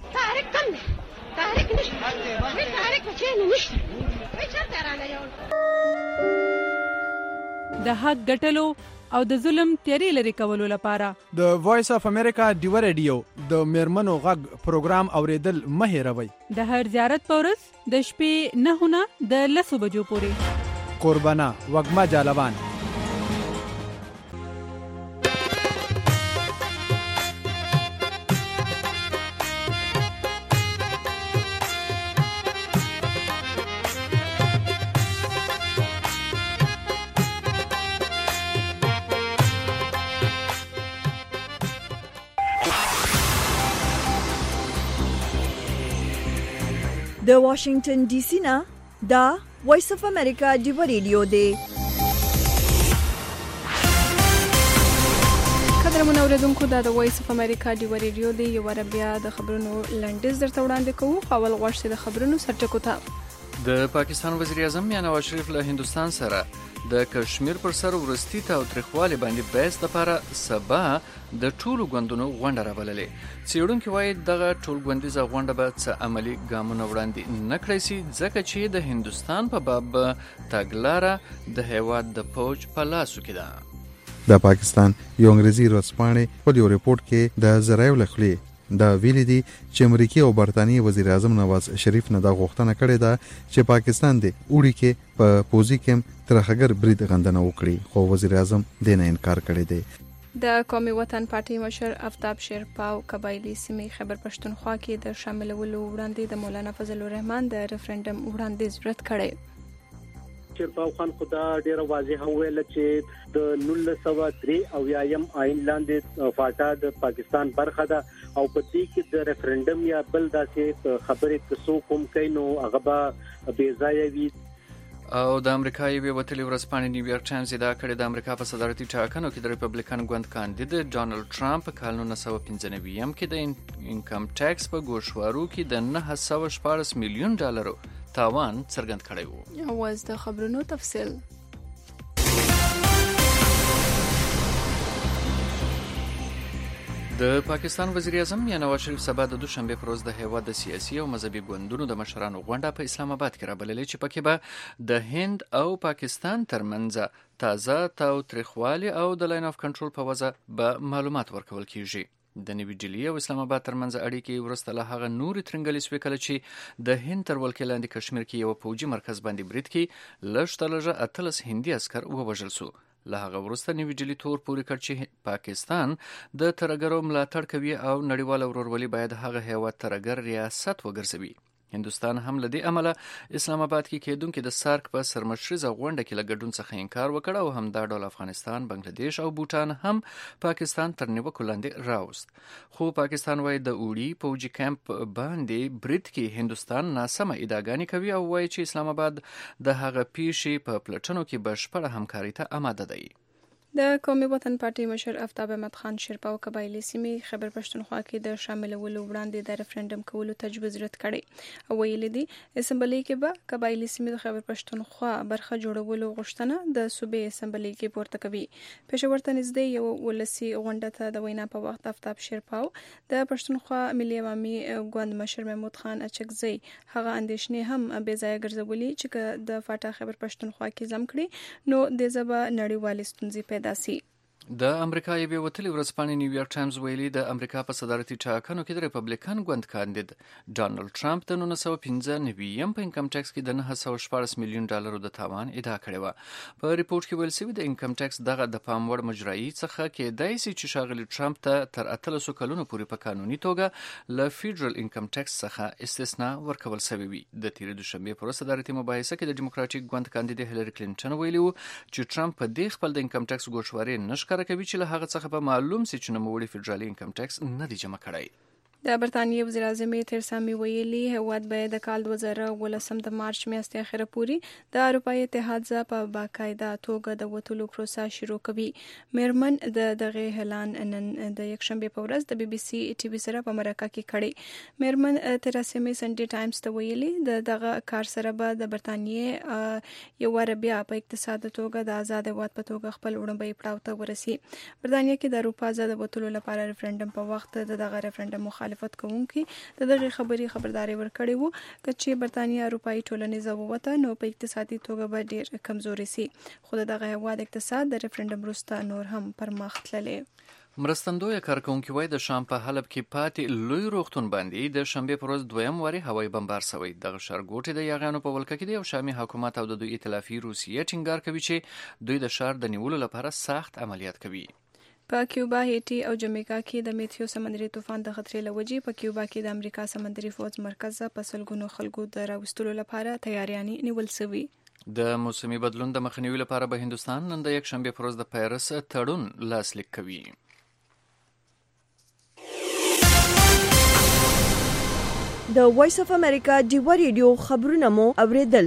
د حق ګټلو او د ظلم تیارې لرې کولو لپاره د وایس اف امریکا ډیو ریډیو د میرمنو غږ پروګرام اوریدل مه هېروئ. د هر زیارت په ورځ د شپې 9 نه د 10 بجو پورې. قربانه وږمه جالبان. د واشنگټن ډي سي نه دا وایس اف امریکا ډیو ریډیو دی. قدرمن اوریدونکو دا د وایس اف امریکا ډیو ریډیو دی. یو بیا د خبرونو لنډیز درته وړاندې کوو. خپل غوښتنه د خبرونو سرټکو ته. د پاکستان وزیر اعظم میاں نواز شریف له هندستان سره د کشمیر پر سر ورستی تاوتریخوالي باندې بحث لپاره سبا د ټولو غوندونو غونډه رابللې. څېړونکي وایي دغه ټول غوندیزه غونډه به څه عملی ګامونه وړاندې نه کړی سي ځکه چې د هندستان په باب تګلاره د هیواد د فوج په لاسو کې ده. د پاکستان یو انګریزي ورځپاڼې په یو ریپورت کې د ذرایعو له خولې دا ویلي دي چې امریکایي او برتانیې وزیر اعظم نواز شریف نه دا غوښتنه کړې ده چې پاکستان د اوړي کې په پوزي کې ترخګر برید غندنه وکړي، خو وزیر اعظم دې نه انکار کړی دی. د قومي وطن پارټي مشر آفتاب شیرپاو قبایلی سیمې خیبر پښتونخوا کې د شاملولو وړاندې د مولانا فضل الرحمن د ریفرندم وړاندیز رد کړی. شیرپاو خان خدا ډیره واضح ویل چې د 1903 او یایم آئین لاندې فاټا د پاکستان برخه ده او په دې کې د ریفرندم یا بل داسې خبرې کسو کوم کینو هغه به بې ځای وي. او د امریکایي وتلي ورځپاڼې نیویارک ټایمز دا کړی د امریکا په صدارتي ټاکنو کې د ریپبلیکن ګوند کاندید ډانلډ ټرمپ په کال 1995 کې د انکم ټیکس په ګوشوارو کې د 914 میلیون ډالرو تاوان څرګند کړی و. اوس د خبرونو تفصیل. د پاکستان وزیر اعظم میاں نواز شریف سبا د دوشنبه پر ورځ د هیواد د سیاسي او مذهبي ګوندونو د مشرانو غونډه په اسلام آباد کې رابللې چې پکې به د هند او پاکستان ترمنځ تازه تاوتریخوالي او د لاین اف کنټرول په وجه به معلومات ورکول کیږي. د نوي ډیلی او اسلام آباد ترمنځ اړیکې ورسته له هغه نورې ترنګلې سوې کله چې د هند تر ولکې لاندې کشمیر کې یو پوجي مرکز باندې برید کې لږ تر لږه 18 هندي عسکر ووژل شو. له هغه وروسته نوي ډیلی تور پورې کړ چې پاکستان د ترګرو ملاتړ کوي او نړیوال ورورولي باید هغه هیواد ترګر ریاست وګرځوي. هندستان هم له دې عمله اسلام آباد کې کېدونکې د سارک په سرمشریزه غونډه کې له ګډون څخه انکار وکړ او همدا ډول افغانستان، بنگلاديش او بوټان هم پاکستان تر نیوکو لاندې راوست. خو پاکستان وایي د اوړي پوجي کمپ باندې برید کې هندستان ناسمه ادعاګانې کوي او وایي چې اسلام آباد د هغه پیښې په پلټنو کې بشپړه همکاري ته آماده دی. د قومي وطن پارټي مشر آفتاب احمد خان شیرپاو قبایلی سیمې خیبر پښتونخوا کې د شاملولو وړاندې د ریفرندم کولو تجویز رد کړی او ویلي دي اسمبلی کې به قبایلی سیمې د خیبر پښتونخوا برخه جوړولو غوښتنه د صوبې اسمبلی کې پورته کوي. پېښور ته نږدې یو ولسي غونډه ته د وینا په وخت آفتاب شیرپاو د پښتونخوا ملي عوامي ګوند مشر محمود خان اچکزی هغه اندېښنې هم بې ځایه ګرځولي چې د فاټا خیبر پښتونخوا کې زم کړي نو د زبا نړیوال ستونزې پیدا سي. د امریکا یوې وتلي ورځپاڼې نیویارک ټایمز ویلي د امریکا په صدارتي ټاکنو کې د ریپبلیکن ګوند کاندید ډانلډ ټرمپ د 1995 په انکم ټیکس کې د 914 میلیون ډالرو د تاوان ادعا کړې وه. په ریپورت کې ویل شوي د انکم ټیکس دغه د پام وړ مجرایي څخه کېدای شي چې ښاغلي ټرمپ ته تر 18 کلونو پورې په قانوني توګه له فیډرل انکم ټیکس څخه استثنا ورکول شوی وي. د تېرې دوشنبې پر ورځ صدارتي مباحثه کې د ډیموکراټیک ګوند کاندید هیلری کلینټن ویلي و چې ټرمپ په دې خپل د انکم ټیکس ګوښواري نشکاره کوي چې له هغه څخه به معلوم سي چې نوموړي فدرالي انکم ټیکس نه دی جمع کړی. د برتانیې وزیر اعظم تیرسا مې ویلي هیواد به د کال 2018 د مارچ میاشتې اخره پورې د اروپایي اتحاد څخه په باقاعده توګه د وټولو پروسه شروع کوي. میرمن د دغه اعلان نن د یکشنبه په ورځ د بي بي سي ټي وي سره په مرکه کې کړي. میرمن تیرسا مې سنډي ټایمز ته ویلي دغه کار سره به د برتانیې یو بیا په اقتصادي توګه د آزاد هیواد په توګه خپل وړاندې پړاو ته ورسي. برتانیې کې د اروپا ځای د وټولو لپاره ریفرندم په وخت دغه ریفرندم مخالفت کوونکي دغه خبرداري ورکړې وو چې برتانیې اروپאי ټولنیزه ووته نو په اقتصادي توګه به ډیر کمزوري سي. خو دغه هیواد اقتصاد د ریفرندم وروسته نور هم پرمخ تللی. مرستندوی کارکونکي وای د شام په حلب کې پاتې لوی روغتون باندې د شنبه پر ورځ دویم واري هوایي بمبار شوی. دغه ښارګوټي د یاغانو په ولکه کې دی او شامي حکومت او د دوی ائتلافي روسیې ټینګار کوي چې دوی د ښار د نیولو لپاره سخت عملیات کوي. په کیوبا، هیټي او جمیکا کې د میتیو سمندري طوفان د خطرې لوجې په کیوبا کې د امریکا سمندري فوج مرکز په سلګونو خلکو د راوستلو لپاره تیاریانې نیول شوې. د موسمي بدلون د مخنیوي لپاره به هندستان نن د یکشنبه پر ورځ د پیرس تړون لاسلیک کوي. د وایس اف امریکا ډیوا ریډیو خبرونه مو اوریدل.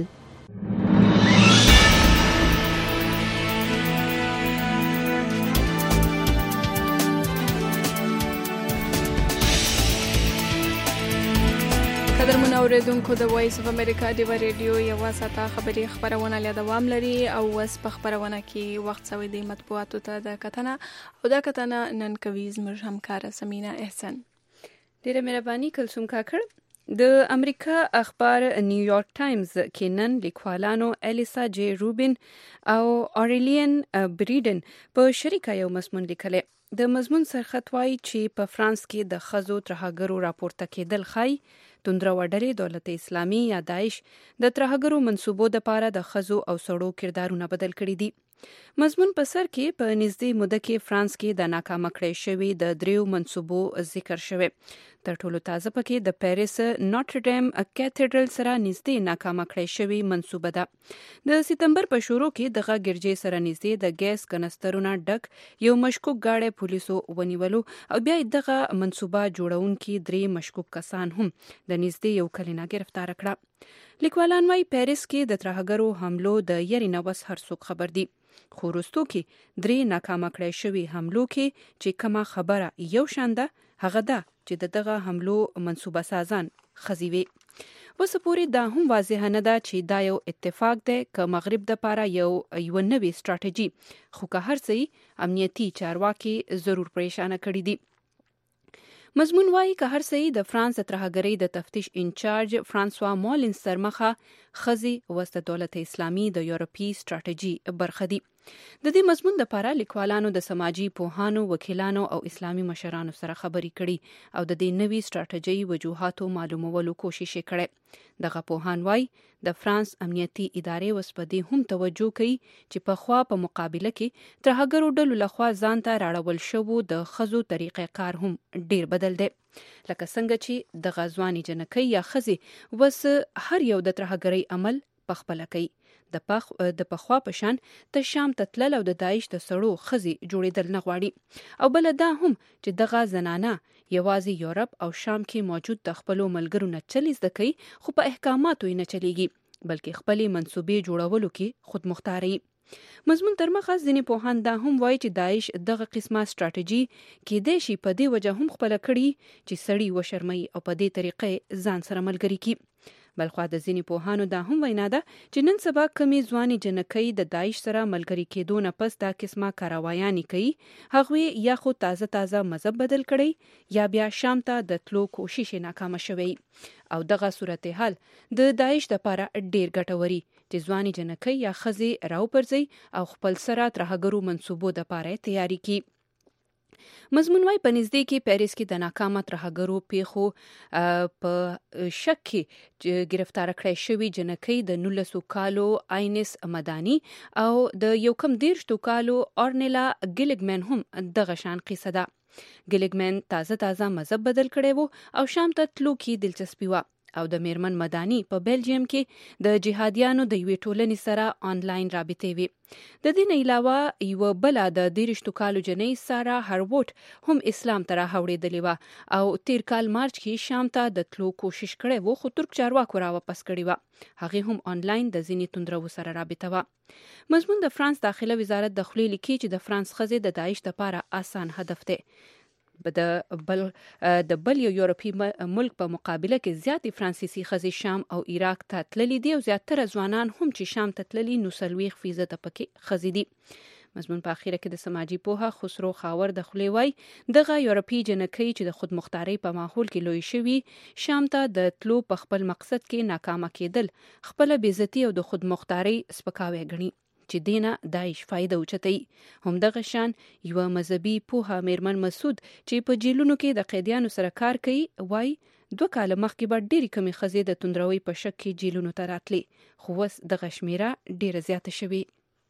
قدرمن اوریدونکو د وایس اف امریکا ډیوا ریډیو یو ساته خبري خبرونه له دوام لري او وس په خبرونه کې وخت سوي د مطبوعاتو ته د کتنه او د کتنه نن کوي زموږ همکار سمینا احسان. ډیره مهرباني کلثوم کاکړ. د امریکا اخبار نیویارک ټایمز کې نن لیکوالانو الیسا جی روبین او اورلیان بریډن په شریکه یو مضمون لیکلی. د مضمون سرخط وایي چې په فرانس کې د ښځو ترهګرو راپورته کېدل ښایي توندره وډلې دولت اسلامي یا داعش د ترهګرو منصوبو لپاره د ښځو او سړو کردارونه بدل کړي دي. مضمون په سر کې په نږدې موده کې فرانس کې د ناکامه کړې شوې د دریو منصوبو ذکر شوی. تر ټولو تازه پکې د پیریس نوټرډیم کیتیډرل سره نږدې ناکامه کړې شوې منصوبه ده. د سپتمبر په شروع کې دغه ګرجې سره نږدې د ګیس کنسترونه ډک یو مشکوک گاډی پولیسو ونیولو او بیا دغه منصوبه جوړونکي درې مشکوک کسان هم د نږدې یو کلینه گرفتار کړه. لیکوالان وايي پیریس کې د ترهګرو حملو د یری نوس هر څوک خبر دي. خو وروستو کې درې ناکامه کړې شوې حملو کې چې کومه خبره یو شان ده هغه ده چې دغه حملو منصوبه سازان ښځې وي. اوس پورې دا هم واضح نه ده چې دا یو اتفاق دی که مغرب دپاره یو نوې سټراټیجي خو که هر څه امنیتي چارواکي ضرور پریشانه کړي دي. مضمون وايي که هر څه د فرانس ترهګرۍ د تفتیش انچارج فرانسوا مولنز سرمخه ښځې وسط دولت اسلامي د یورپي سټراټیجي برخه دي. د دې مضمون لپاره لیکوالانو د سماجی پوهانو، وکیلانو او اسلامي مشرانو سره خبرې کړي او د دې نوي سټراټیجي وجوهاتو معلومولو کوشش کړي. دغه پوهان وايي د فرانس امنیتي ادارې وسپدې هم توجه کوي چې په خوا په مقابله کې ترهګرو ډلو لخوا ځان ته راړول شوو د ښځو طریقې کار هم ډیر بدل دی. لکه څنګه چې د غزوانی جنکۍ یا ښځې وس هر یو د ترهګرۍ عمل پخپله کوي. د پخوا په شان ته شام ته تلل او د داعش د سړو ښځې جوړېدل نه غواړي او بل دا هم چې دغه زنانه یوازې یورپ او شام کې موجود د خپلو ملګرو نه چل زده کوي خو په احکاماتو یې نه چلیږي بلکې خپلې منصوبې جوړولو کې خود مختاري. مضمون تر مخه ځینې پوهان دا هم وایي چې داعش دغه قسمه سټراټیجي کېدای شي په دې وجه هم خپله کړي چې سړي وشرموي او په دې طریقې ځان سره ملګري کړي. بلخوا د ځینې پوهانو دا هم وینا ده چې نن سبا کمې ځوانې جنکۍ د داعش سره ملګري کېدو نه پس دا قسمه کاروایانې کوي هغوی یا خو تازه مذهب بدل کړی یا بیا شام ته د تلو کوشش ناکامه شوی او دغه صورتحال د داعش لپاره ډیر ګټوري چې ځوانې جنکۍ یا ښځې راوپرځي او خپل سره ترهګرو منصوبو لپاره تیاری کړي. مضمون وايي په نږدې کې پیریس کې د ناکامه ترهګرو پیښو په شک کې گرفتار کړی شوی جنکۍ د 19 کالو آینس مدانی او د 21 کالو اورنیلا ګیلګمن هم دغه شان قصه ده. ګیلګمن تازه مذهب بدل کړی وو او شام ته تلو کې دلچسپي وه او د میرمن مدانی په بلجیم کې د جهادیانو د یوې ټولنې سره آنلاین رابطې وي. د دې نه علاوه یوه بله د 23 کالو جنۍ سارا هرووټ هم اسلام ته راوړېدلې وه او تیر کال مارچ کې شام ته د تلو کوشش کړی و خو ترک چارواکو راواپس کړې وه. هغې هم آنلاین د ځینې توندرو سره رابطه وه. مضمون د فرانس داخله وزارت د خولې لیکي چې د فرانس ښځې د داعش لپاره آسان هدف دی. د بل یو یورپي ملک په مقابله کې زیاتې فرانسیسي ښځې شام او عراق ته تللي دي او زیاتره ځوانان هم چې شام ته تللي 40% پکې ښځې دي. مضمون په اخیره کې د سماجی پوهه خسرو خاور د خولې وای دغه یورپي جنکۍ چې د خودمختارۍ په ماحول کې لوی شوي شام ته د تلو په خپل مقصد کې ناکامه کېدل خپله بېعزتي او د خودمختارۍ سپکاوی ګڼي چې دینه داعش فایده اوچتوي. همدغه شان یوه مذهبي پوهه میرمن مسعود چې په جیلونو کې د قیدیانو سره کار کوي وای 2 کاله مخکې به ډېرې کمې ښځې د توندروي په شک کې جیلونو ته راتلې خو اوس دغه شمیره ډېره زیاته شوې.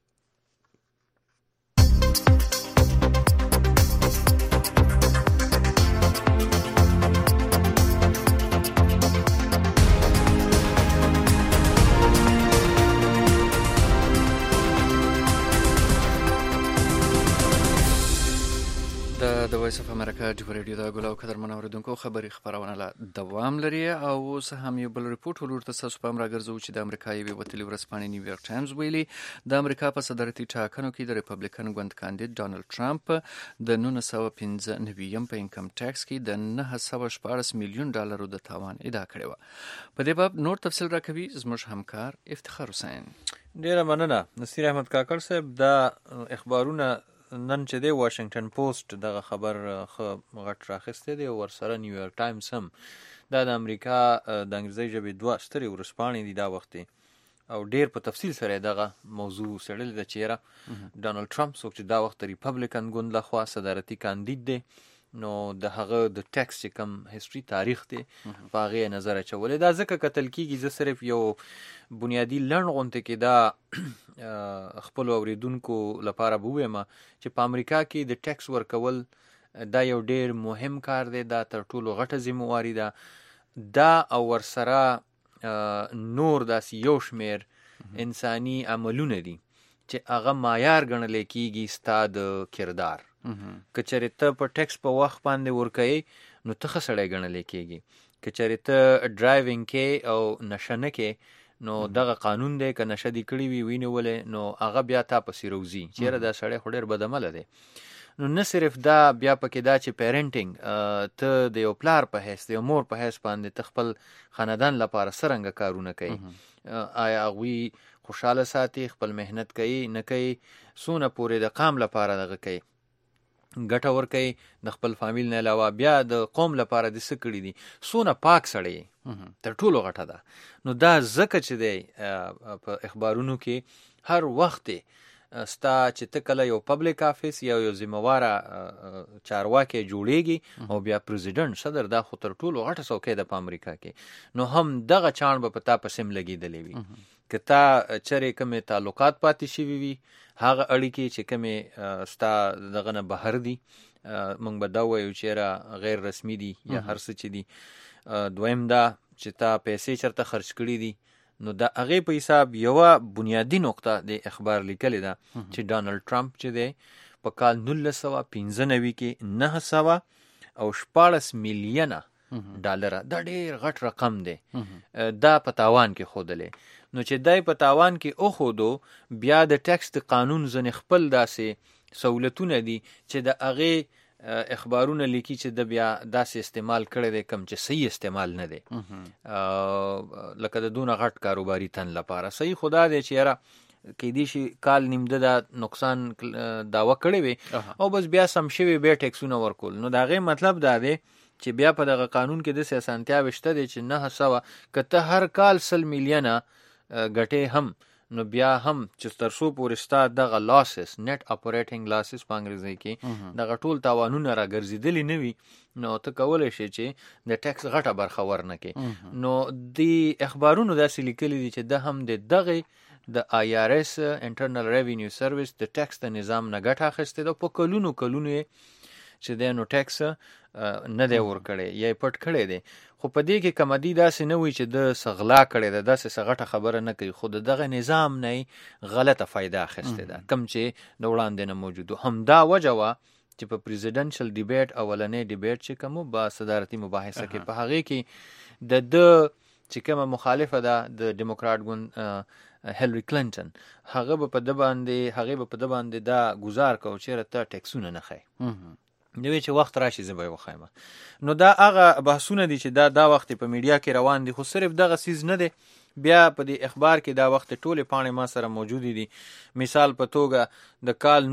د وایس اف امریکا ډیو ریډیو د ګلو قدرمن اوریدونکو خبري خبرونه لا دوام لري او اوس هم یو بل ریپورت ولورته تاسو په امر راګرځو چې د امریکا یوې وتلي ورځپاڼې نیویارک ټایمز ویلي د امریکا په صدارتي ټاکنو کې د ریپبلیکن ګوند کاندید ډانلډ ټرمپ د 1995 په انکم ټیکس کې د 914 میلیون ډالرو د تاوان ادعا کړې و. په دې باب نور تفصیل راکوي زموږ همکار افتخار حسین. ډیره مننه نصیر احمد کاکړ صاحب. دا اخبارونه نن چې دی واشنگټن پوسټ دغه خبر غټ راخسته دی او ورسره نیویارک ټایمز هم. دا د امریکا د انګریزي ژبې 2 سترې ورځپاڼې دي دا وخت او ډیر په تفصیل سره دغه موضوع سړل د چیرې ډانلډ ټرمپ څوک چې دا وخت ریپبلیکن ګوند لخوا صدارتي کاندید دی نو د هغه د ټیکس چې کم هیستوري تاریخ دی په هغه نظر اچولې. دا ځکه قتل کیږي زه صرف یو بنیادی لړ غونته کې دا خپل اوریدونکو لپاره بووم چې په امریکا کې د ټیکس ورکول دا یو ډیر مهم کار دی. دا تر ټولو غټه ذمہواری ده دا او ورسره نور داسې یو شمیر انساني عملونه دي چې هغه معیار ګڼل کیږي ستا د کردار. که چېرې ته په ټیکس په وخت باندې ورکوې نو ته ښه سړی ګڼلی کېږي. که چېرې ته ډرایوینګ کې او نشه نه کې نو دغه قانون دی که نشه دې کړي وي وینولې نو هغه بیا تا پسې روزي چېرې دا سړی خو ډېر بدعمله دی. نو نه صرف دا بیا پکې دا چې پیرنټینګ ته د یو پلار په حیث د یو مور په حیث باندې ته خپل خاندان لپاره څرنګه کارونه کوي آیا هغوی خوشحاله ساتي خپل مهنت کوي نه کوي څونه پورې د قام لپاره دغه کوي ګټه ورکوي د خپل فامیل نه علاوه بیا د قوم لپاره د څه کړي دي څونه پاک سړی تر ټولو غټه ده. نو دا ځکه چې دی په اخبارونو کې هر وخت ستا چې ته کله یو پبلک آفیس یا یو ذمہواره چارواکی جوړیږي او بیا پریزیډنټ صدر دا خو تر ټولو غټه څوکۍ ده په امریکا کې نو هم دغه چاڼ به په تا پسې هم لګېدلی وي. که تا چرې کومې تعلقات پاتې شوي وي هغه اړیکې چې کومې ستا دغه نه بهر دي موږ به دا وایو چېرې غیر رسمي دي یا هر څه چې دي. دویم دا چې تا پیسې چېرته خرچ کړي دي نو د هغې په حساب یوه بنیادي نقطه د اخبار لیکلې ده چې ډانلډ ټرمپ چې دی په کال 1995 کې 914 میلیونه ډالره دا ډېر غټ رقم دی دا په تاوان کې ښودلی. نو چې دای په تاوان کې اوښودو بیا د ټیکس د قانون ځنې خپل داسې سہولتونه دي چې د هغې اخبارونه لیکي چې د بیا داسې استعمال کړی دی کم چې صحیح استعمال نه دی لکه د دونه غټ کاروباري تن لپاره. صحیح خدا دی چې یاره کېدای شي کال نیمده دا نقصان دعوه کړی وي او بس بیا سم شوي بیا ټیکسونه ورکول. نو د هغې مطلب دا دی چې بیا په دغه قانون کې داسې اسانتیاوې شته دی چې 900 که ته هر کال 100 میلیونه ګټې هم نو بیا هم چې تر څو پورې ستا دغه لاسز نیټ اپریټینګ لاسز په انګریزي کې دغه ټول تاوانونه راګرځېدلي نه وي نو ته کولی شې چې د ټیکس غټه برخه ورنه کې. نو د اخبارونو داسې لیکلي دي چې ده هم د دغې د IRS انټرنل ریوینیو سروس د ټیکس د نظام نه ګټه اخیستې ده په کلونو کلونو یې چې دی نو ټیکس نه دی ورکړی یا پټ کړی دی، خو په دې کې کمدي داسې نه وي چې د سغلا کړی ده، داسې سغټه خبره نه کوي، خو دغه نظام نه غلطه فایده اخیستې ده کم چې د وړاندې نه موجود. همدا وجه وه چې په پریزیډنشل ډیبیټ اولنی ډیبیټ چې کوم با صدارتي مباحثه کې په هغې کې د چې کومه مخالفه ده د ډیموکرات ګوند هیلری کلینټن، هغه به په ده باندې دا ګزار کو چېرې ته ټیکسونه نه خی نوې چې وخت راشي زه به یې وښیم. نو دا هغه بحثونه دي چې دا وخت په میډیا کې روان دي، خو صرف دغه سیز نه دی، بیا په دې اخبار کې دا وخت ټولې پاڼې ما سره موجودې دي. مثال په توګه د کال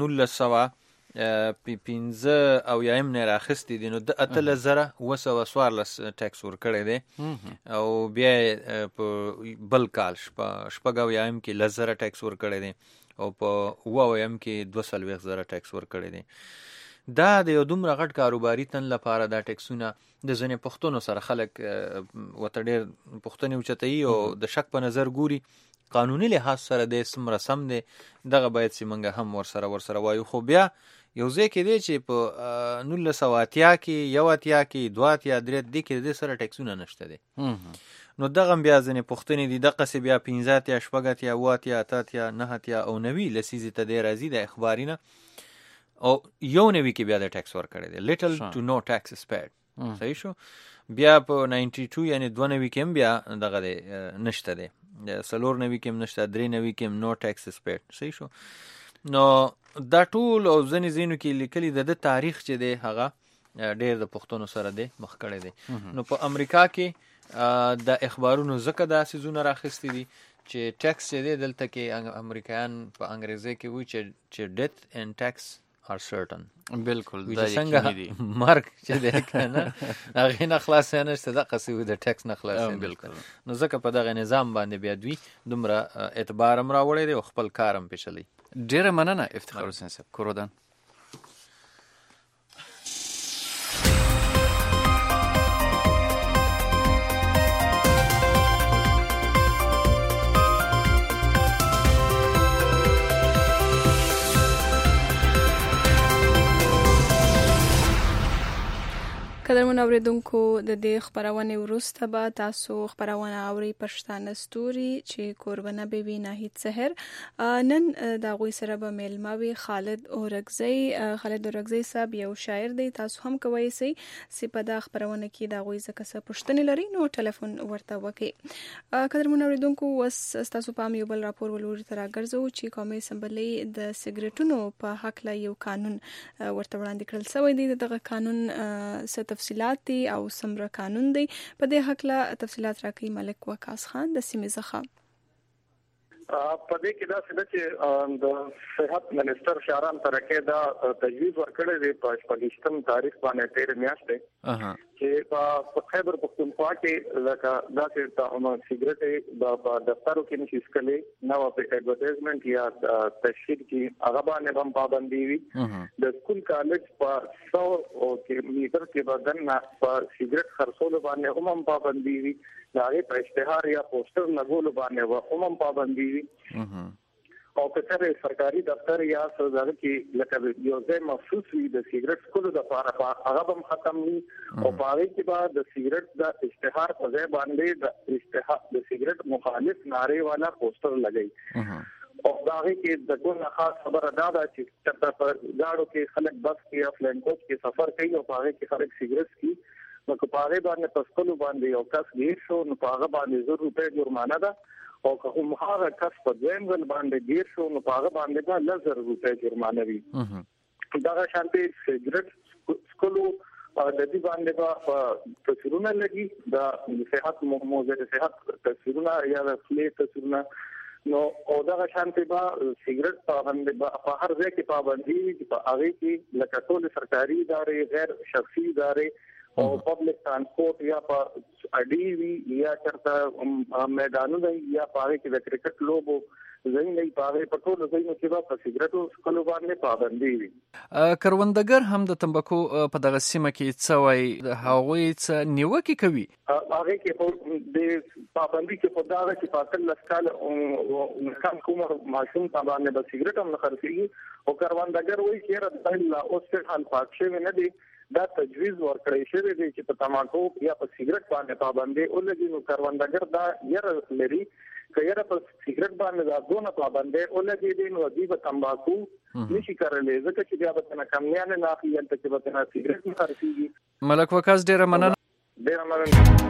1915 او یایم نه راخستې دي، نو د 1814 ټیکس ورکړی دی، او بیا په بل کال شپږ او یایم کې 10,000 ټیکس ورکړی دی، او په 9 یایم کې 42,000 ټیکس ورکړی دی. دا د یو دومره غټ کاروباري تن لپاره دا ټیکسونه د ځینې پښتنو سره خلک ورته ډېر پوښتنې اوچتوي او د شک په نظر ګوري. قانوني لحاظ سره دی څومره سم دی، دغه باید چې موږ هم ورسره وایو. خو بیا یو ځای کې دی چې په 1980 کې 81 کې 82 83 دې کې د سره ټیکسونه نشته دی. نو دغه بیا ځینې پوښتنې دي، دقسې بیا 15 شپږ 8 9 او 9 لسیزې ته دی راځي د اخباري نه، او یو نوی کې بیا د ټیکس ورکړی دی، لیټل ټو نو ټیکس سپیډ. صحیح شو. بیا په 92 یعنی 2 نوی کې هم بیا دغه دی نشته دی، 4 نوی کې هم نشته، 3 نوی کې هم نو ټیکس سپیډ. صحیح شو. نو دا ټول او ځینې ځینو کې لیکلي د تاریخ چې دی هغه ډېر د پښتنو سره دی مخ کړی دی. نو په امریکا کې د اخبارونو ځکه دا سیزونه راخیستي دي چې ټیکس چې دی دلته کې امریکایان په انګریزي کې وایي چې ډیث اینډ ټیکس are certain. بالکل دا یقیني دي. مرګ چې دی کنه هغه نه خلاص نه شته، د قصې د ټیکس نه خلاص. بالکل. نو ځکه په دغه نظام باندې بیا دوی دومره اعتبار هم راوړی دی او خپل کار هم پیچلی. ډیره مننه افتخار حسین صاحب. کورودان قدرمن اوریدونکو، د دې خبرونه وروسته به تاسو خبرونه اوري پښتانه ستوري چې کوربنه به وي ناهید سحر. نن د غوي سره به ملموي خالد اورګزی صاحب یو شاعر دی. تاسو هم کوی سي په دا خبرونه کې د غوي ځکه څه پښتنې لري نو ټلیفون ورته وکي. قدرمن اوریدونکو، وس تاسو په یو بل راپور ولور تر راګرځو چې قومي اسمبلی د سیګریټونو په حق لا یو قانون ورته وړاندې کړل شوی دی. دغه قانون تفصيلات دي او سمره قانون دی. په دې حق لا تفصيلات راکړي ملک وقاص خان د سیمې څخه. په دې کې دا څه چې د صحت منسٹر شهرام ترکه دا تجویز ورکړی دی په 25 تاریخ باندې 13 میاشتې چې په خیبر پختونخوا کې لکه دا چې د سیګریټ په دفترو کې نشي سکلي نو په ایڈورټایزمنت یا تشهیر کې هغه باندې هم پابندي وي. د سکول کالج په 100 کیلومتر کې بدن په سیګریټ خرڅولو باندې هم پابندي وي. داغه په اشتهار یا پوسټر لګولو باندې هم پابندي وي. او کله سرکاري دفتر یا سرکاري کې لکه یو ځای مخصوص وي د سیګریټ سکولو د لپاره هغه هم ختم وي. او په هغه کې بعد د سیګریټ د اشتهار په ځای باندې د اشتهار د سیګریټ مخالف نعره والا پوسټر لګي. او داغه کې د ټول خاص خبره دا ده چې چرته په گاډو کې خلک بس کې یا پلان کوچ کې سفر کوي او په هغه کې خلک سیګریټ کی نو په هغه باندې پسکلو باندې یو کس ګیر شو نو په هغه باندې 100 روپے جرمانه ده. او که هغه کس په ځین ول باندې ګیر شو نو په هغه باندې دا 100 روپے جرمانه وي. دا شانتي سیګریټ سکولو د دې باندې په تصویرونه لګي د صحت موضوع صحت تصویرونه یا د فلې تصویرونه نو او دا شانتي با سیګریټ باندې په هر ځای کې پابندي په هغه کې لکه ټول سرکاري ادارې غیر شخصي ادارې او پبلک ترانسپورت یا په اډي وی یا چرته میدانونه یا پاره کې د کرکټ لوبو زین نه پاره په ټول ځایونو کې په سیګریټو سکلو باندې پابندي وي. کروندګر هم د تمباکو په دغه سیمه کې څه وایي، هغوی څه نیوکه کوي؟ هغه کې د پابندي کې په دغه کې پاتل لسکال او کم کومه ماشوم باندې د سیګریټ هم خرڅيږي او کروندګر وایي چې راځي لا اوس په حال پاتې نه دي دا تجویز ورکړی شوی دی چې په تماکو یا په سیګریټ باندې پابندي ولګي. نو کاروندګر دا یره لري کيره په سیګریټ باندې دا دونه پابندي ولګي دي نو دی په تماکو نشي کولای ځکه چې بیا به نه کمیان نه اخلي ان ته به نه سیګریټ نه خرڅيږي. ملک وکاس ډیره مننه.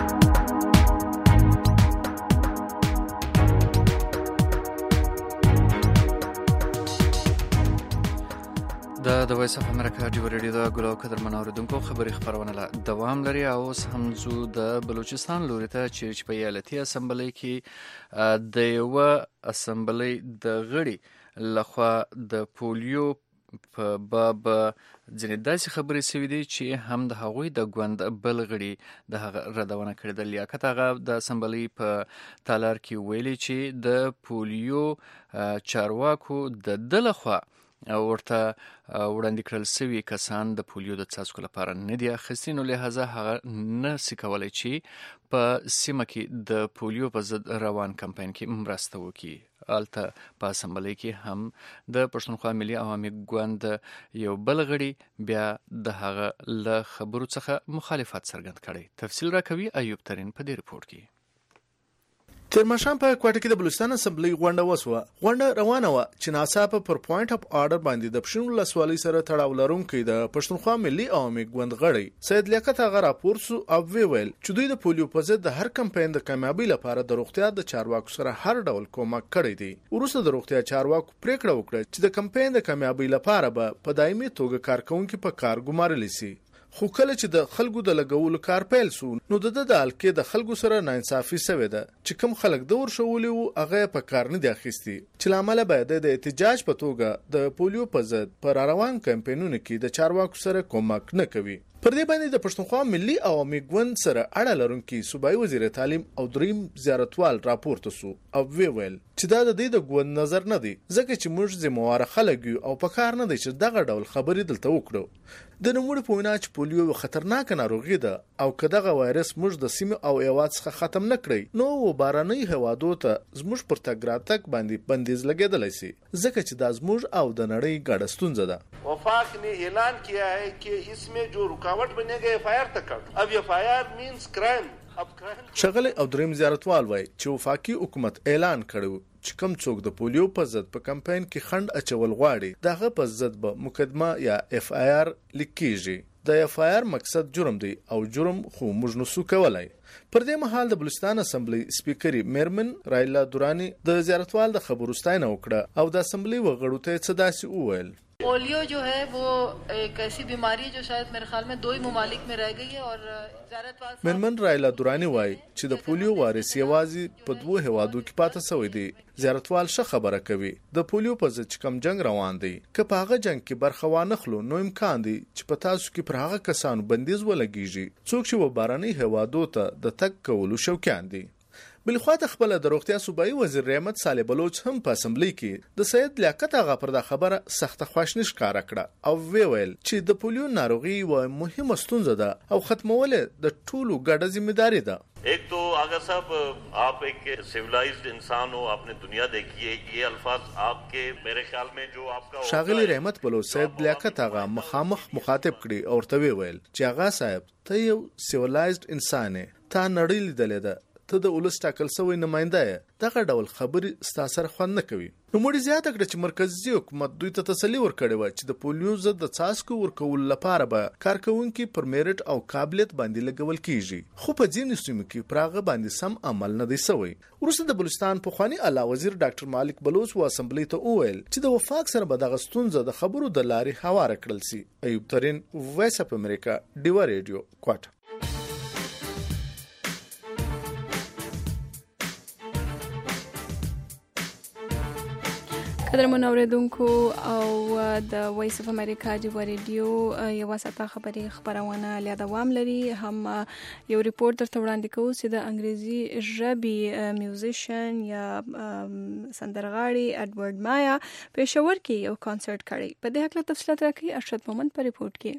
د وایس اف امریکا ډیو ریډیو د ګلو قدر منوریدونکو خبري خبرونه لا دوام لري او هم زو د بلوچستان لوري ته چې په ایالتي اسمبلی کې د یو اسمبلی د غړي لخوا د پولیو په باب ځینې داسې خبرې سوي دي چې هم د هغوی د ګوند بل غړي د هغه ردونه کړې ده. لیاقت هغه د اسمبلی په تالار کې ویلي چې د پولیو چارواکو د دل خوا ورته وړاندې کړل سوي کسان د پولیو د څاڅکو لپاره نه دي اخیستي، نو لهذا هغه نه سي کولی چې په سیمه کې د پولیو په ضد روان کمپاین کې مرسته وکړي. الته په اسمبلی کې هم د پښتونخوا ملي عوامي ګوند یو بل غړي بیا د هغه له خبرو څخه مخالفت څرګند کړي. تفصیل راکوي ایوب ترین په دې رپورت کې. تیر ماښام په کوټه کې د بلوچستان اسمبلی غونډه وسوه. غونډه روانه وه چې ناڅاپه پر پوینټ اف آرډر باندې د پښتون ولسوالۍ سره تړاو لرونکي د پښتونخوا ملي عوامي ګوند غړی سید لیاقت هغه راپور سو او ویل چې دوی د پولیو په ضد د هر کمپاین د کامیابی لپاره د روغتیا د چارواکو سره هر ډول کومک کړی دی. وروسته د روغتیا چارواکو پریکړه وکړه چې د کمپاین د کامیابی لپاره به په دایمي توګه کارکونکو په کار ګمارل شي. خو کله چې د خلکو د لګولو کار پیل سو نو د حلقې د خلکو سره ناانصافي سوې ده چې کوم خلک د ورشولي وو هغه په کار نه دی اخیستي چې لامل به د احتجاج په توګه د پولیو په ضد پر روان کمپاینونو کې د چارواکو سره کومک نه کوي. پر دې باندې د پښتونخوا ملي عوامي ګوند سره اړه لرونکي صوبایي وزیر تعلیم او دریم زیارتوال راپورته سو او ویل چې دا د دې د ګوند نظر نه دی ځکه چې موږ ذمہوار خلک یو او په کار نه دی چې دغه ډول خبرې دلته وکړو. د نوموړي په وینا چې پولیو خطرناک ناروغي ده او که دغه وایرس موږ د سیمې او ایواد څخه ختم نه کړی نو باراني هوادو ته زموږ پر تګ راتګ باندې بندیز لګېدلی شي ځکه چې دا زموږ او د نړۍ ګډه ستونزه ده. وفاق نے اعلان کیا ہے کہ اس میں جو رکاوٹ بنے گا ایف آئی آر تک. اب ایف آئی آر مینز کرائم. شغله او دریم زیارتوال وای چې وفاقي حکومت اعلان کړو چې کوم څوک د پولیو په ضد په کمپاین کې خند اچول غواړي دغه په ضد به مقدمه یا اف آئی آر لیکيږي. د اف آئی آر مقصد جرم دی او جرم خو موږ نسو کولای. پر دې مهال د بلوچستان اسمبلی سپیکر میرمن رایلا دورانی د زیارتوال د خبرو ستاینه وکړه او د اسمبلی وغړو ته څه داسې وویل. पोलियो जो है वो एक ऐसी बीमारी है जो शायद मेरे ख्याल में 2 ही ममालिक में रह गई है और میرمن رایلا دورانی وای چې د پولیو وارث یوازې په 2 هوادو کې پاتې شوی دی. زیارتوال ښه خبره کوي د پولیو په ضد کم جنگ روان دی که په هغه جنگ کې برخه وانخلو نو امکان دی چې په تاسو کې پر هغه کسانو بندیز ولګیږي څوک چې و باراني هوادو ته د تک کولو شوقیان دي. بلخوا د خپل د روغتیا صوبایي وزیر رحمت صالح بلوچ هم په اسمبلی کې د سید لیاقت هغه پر د خبره سخت خواشنی ښکارا کړه او ویل چې د پولیو ناروغي و مهمه ستونزه ده او ختمول د ټولو ګډه ځمېداري ده. एक तो आगा साहब आप एक सिविलाइज्ड इंसान हो, आपने दुनिया देखी है. ये अल्फाज आपके मेरे ख्याल में जो आपका شاغلی رحمت بلوچ سید لیاقت هغه مخامخ مخاطب کړي او ورته ویل چې هغه صاحب ته یو سیویلایزد انسان تا نړۍ لیدلې ده ته د ولس ټاکل شوی نماینده یې دغه ډول خبرې ستا سره خوند نه کوي. نو موږ زیاته کړه چې مرکزي حکومت دوی ته تسلي ورکړې وه چې د پولیو ضد د څاڅکو ورکولو لپاره به کارکوونکي پر میرټ او قابلیت باندې لګول کیږي خو په ځینو سیمو کې پر هغه باندې سم عمل نه دی سوی. وروسته د بلوچستان پخواني اعلی وزیر ډاکټر مالک بلوچ و اسمبلی ته وویل چې د وفاق سره به دغه ستونزه د خبرو د لارې هواره کړل شي. ایوب ترین وایس اف امریکا ډیوا ریډیو کوټه. قدرمن اوریدونکو او د وایس اف امریکا دی ریډیو یو ساته خبرونه له دوام لري. هم یو ریپورت درته وړاندې کوو چې د انګریزي ژبې میوزیشن یا سندرغاړي اډوارد مایا پېښور کې یو کانسرت کړی. په دې اړه تفصیلات راکړي ارشد مومن په ریپورت کې.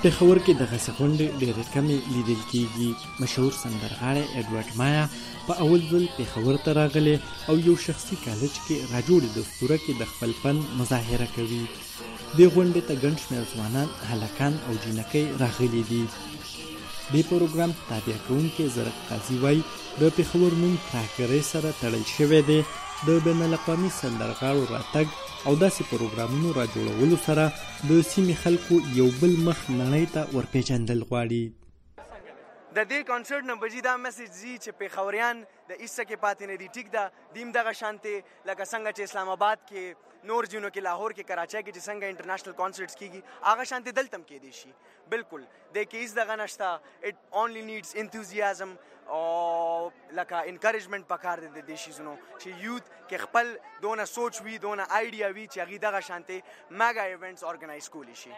پېښور کې د غونډې ډېرې کمې لیدل کېږي. مشهور سندرغاړی اډوارډ مایا په اول ځل پېښور ته راغلی او یو شخصي کالج کې راجوړې دستوره کې د خپل فن مظاهره کوي. دې غونډې ته ګڼ شمېر ځوانان، هلکان او جینکۍ راغلي دي. دې پروګرام تابع کوونکی زرق قاضي وایي د پېښور نوم ترهګرۍ سره تړل شوی دی. د بین الاقوامي سندرغاړو راتګ او داسې پروګرامونو را جوړولو سره د سیمې خلکو یو بل مخ نړۍ ته ورپېژندل غواړي. د دې کانسرت نه بجې دا میسج ځي چې پېښوریان د ایسته کې پاتې نه دي. ټیک ده، دیم دغه شانتې لکه څنګه چې اسلام آباد کې، نور ځینو کې، لاهور کې، کراچۍ کې چې څنګه انټرنیشنل کانسرټس کېږي، هغه شانتې دلته هم کېدی شي. بالکل دې کې هېڅ دغه نشته. اټ اونلی نیډز انتوزیازم او لکه انکریجمنټ پکار دی د دې شیزونو چې یوت کې خپل دونه سوچ وي، دونه آیډیا وي چې هغې دغه شانتې میګا ایونټس ارګنایز کولی شي.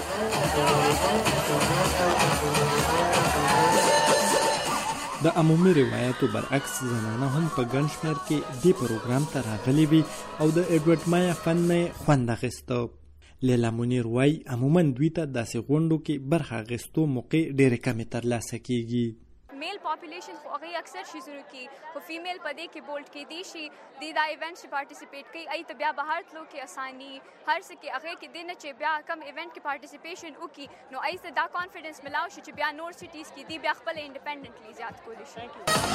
د عمومي روایتو برعکس زنانه هم په ګڼ شمېر کې دې پروګرام ته راغلي وي او د اډوارډ مایا فن نه یې خوند اخیسته. لیلا منیر وایي عموما دوی ته داسې غونډو کې برخه اخیستو موقع ډېرې کمې ترلاسه کېږي. میل پاپولیشن خو هغه اکثر شیزونو کې خو فیمیل په دې کې بولډ کېدی شي، دی دا ایونټ چې پارټیسپیټ کوي ای ته بیا بهر تلو کې اساني هر څه کې هغې کې دی نه چې بیا کم ایونټ کې پارټیسپیشن وکړي نو ای ته دا کانفیډنس ملاو شي چې بیا نور سټیز کې دی بیا خپل انډیپینډنټلی زیات کولی شي.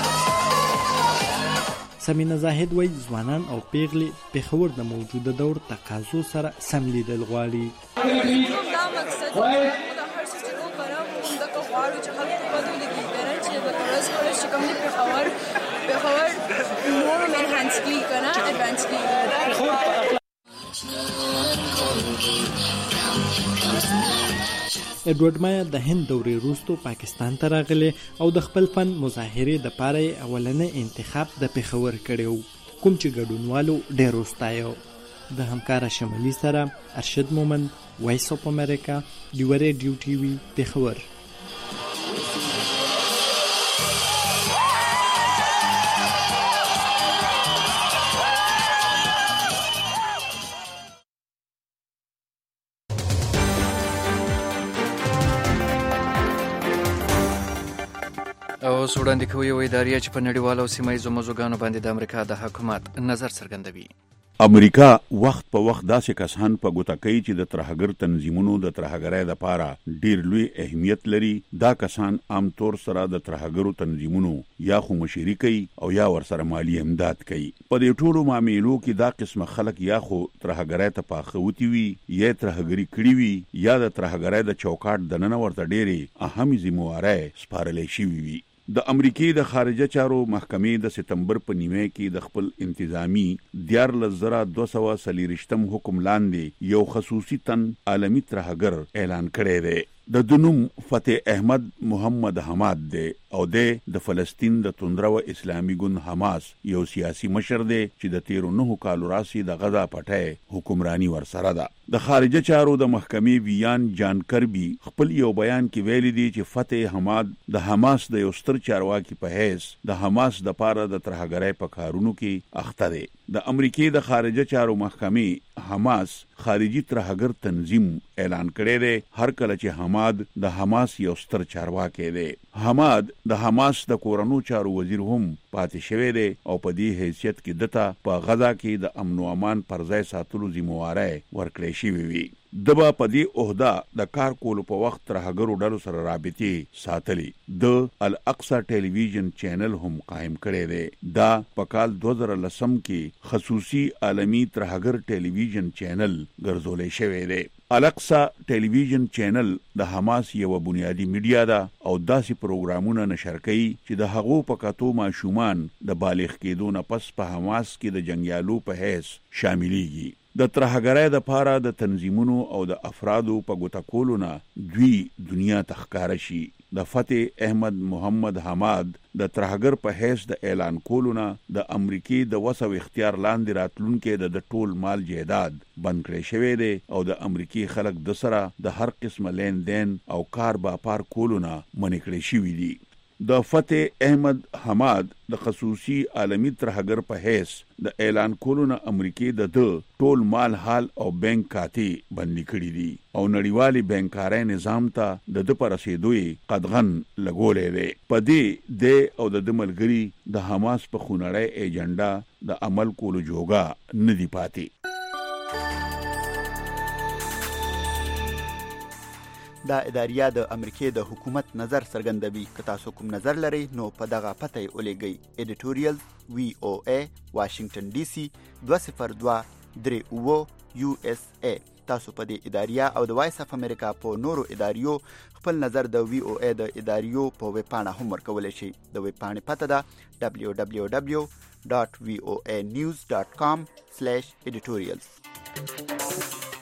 سمینه زاهد وایي ځوانان او پیغلې پېښور د موجوده دور تقاضو سره سم لیدل غواړي. دا مقصد د هر څه چې وکړو همدغه غواړو چې خلکو ته پته ولګي چې د ورځ چې کوم دی پېښور نور هم انهانس کړي که نه اډوانس کړي. اډوارډ مایا د هند دورې وروستو پاکستان ته راغلی او د خپل فن مظاهرې دپاره یې اولنی انتخاب د پېښور کړی و، کوم چې ګډونوالو ډېر وستایه. د همکاره شمالي سره ارشد مومند، وایس اف امریکا، ډیوه ریډیو ټي وي، پېښور. اوس وړاندې کوي یو اداریه چې په نړیوالو او سیمهییزو موضوعګانو باندې د امریکا د حکومت نظر څرګندوي. امریکا وخت په وخت داسې کسان په ګوته کوي چې د ترهګر تنظیمونو د ترهګرۍ لپاره ډیر لوی اهمیت لري. دا کسان عام طور سره د ترهګرو تنظیمونو یا خو مشري کوي او یا ورسره مالی امداد کوي. په دې ټولو معاملو کې دا قسمه خلک یا خو ترهګرۍ ته پاخوتي وي یا ترهګري کړي وي یا د ترهګرۍ د چوکاټ دننه ورته ډېرې اهمې ذمہوارۍ سپارلې شوي وي. د امریکای د خارجه چارو محکمې د سپتمبر په نیمه کې د خپل انتظامی 14240 حکم لاندې یو خصوصي تن عالمی ترهګر اعلان کړی دی. د دنوم فتح احمد محمد حماد دی او د فلسطین د توندرو اسلامي ګوند حماس یو سیاسي مشر دی چې د 13 کالو راسي د غزا پټه حکمرانی ورسره ده. د خارجه چارو د محکمې ویان جان کربي خپل یو بیان کې ویلي دی چې فتح حماد د حماس د یو ستر چارواکي په حیث د حماس د پاره د ترهګرۍ په کارونو کې اخته دی. د امریکای د خارجه چارو محکمې حماس خارجي ترهګر تنظیم اعلان کړی دی هر کله چې حماد د حماس یو ستر چارواکي دی. حماد د حماس د کورونو چارو وزیر هم پاتې شوی دی او په دې حیثیت کې دته په غزا کې د امن او امان پر ځای ساتلو ذمہوارۍ ورکړې شوې وي. دبا په دې عہده د کار کولو په وخت ترهګرو ډلو سره رابطې ساتلي. د الاقصا ټلویزیون چینل هم قائم کړی دی. دا په کال 2010 کې خصوصي عالمی ترهګر ټلویزیون چینل ګرځولې شوی دی. الاقصا ټلویزیون چینل د حماس یو بنیادی میډیا ده او داسې پروګرامونه نشر کوي چې د هغو په کتو ماشومان د بالغ کېدو نه پس په حماس کې د جنگیالو په حیث شاملېږي. د ترهګرۍ د پاره د تنظیمونو او د افرادو په ګوته کولو نه دوی دنیا ته ښکاره شي. د فتح احمد محمد حماد د ترهګر په حیث د اعلان کولو نه د امریکای د وسو اختیار لاندې راتلونکي د ټول مال جیداد بند کړی شوی دی او د امریکای خلک د سره د هر قسمه لین دین او کار با پار کولو نه منع کړی شوی دی. د فتح احمد حماد د خصوصي عالمی ترهګر په حیث د اعلان کولو نه امریکای د ټول مال حال او بانک کاتی بندي کړی دي او نړیوالي بانکاري نظام ته د پر رسیدوي قدغن لګولې ده. پدې د او د ملګری د حماس په خونړی ایجنډا د عمل کولو جوګه ندی پاتې. دا اداریه د امریکای د حکومت نظر څرګندوي. که تاسو کوم نظر لرئ نو په دغه پته یې ولېږئ. ایډیټوریال VOA واشنگټن DC 20238 USA. تاسو په دې اداریه او د وایس اف امریکا په نورو اداریو خپل نظر د VOA د اداریو په ویب پاڼه هم ورکولی شئ. د ویب پاڼې پته ده www.voanews.com/editorials.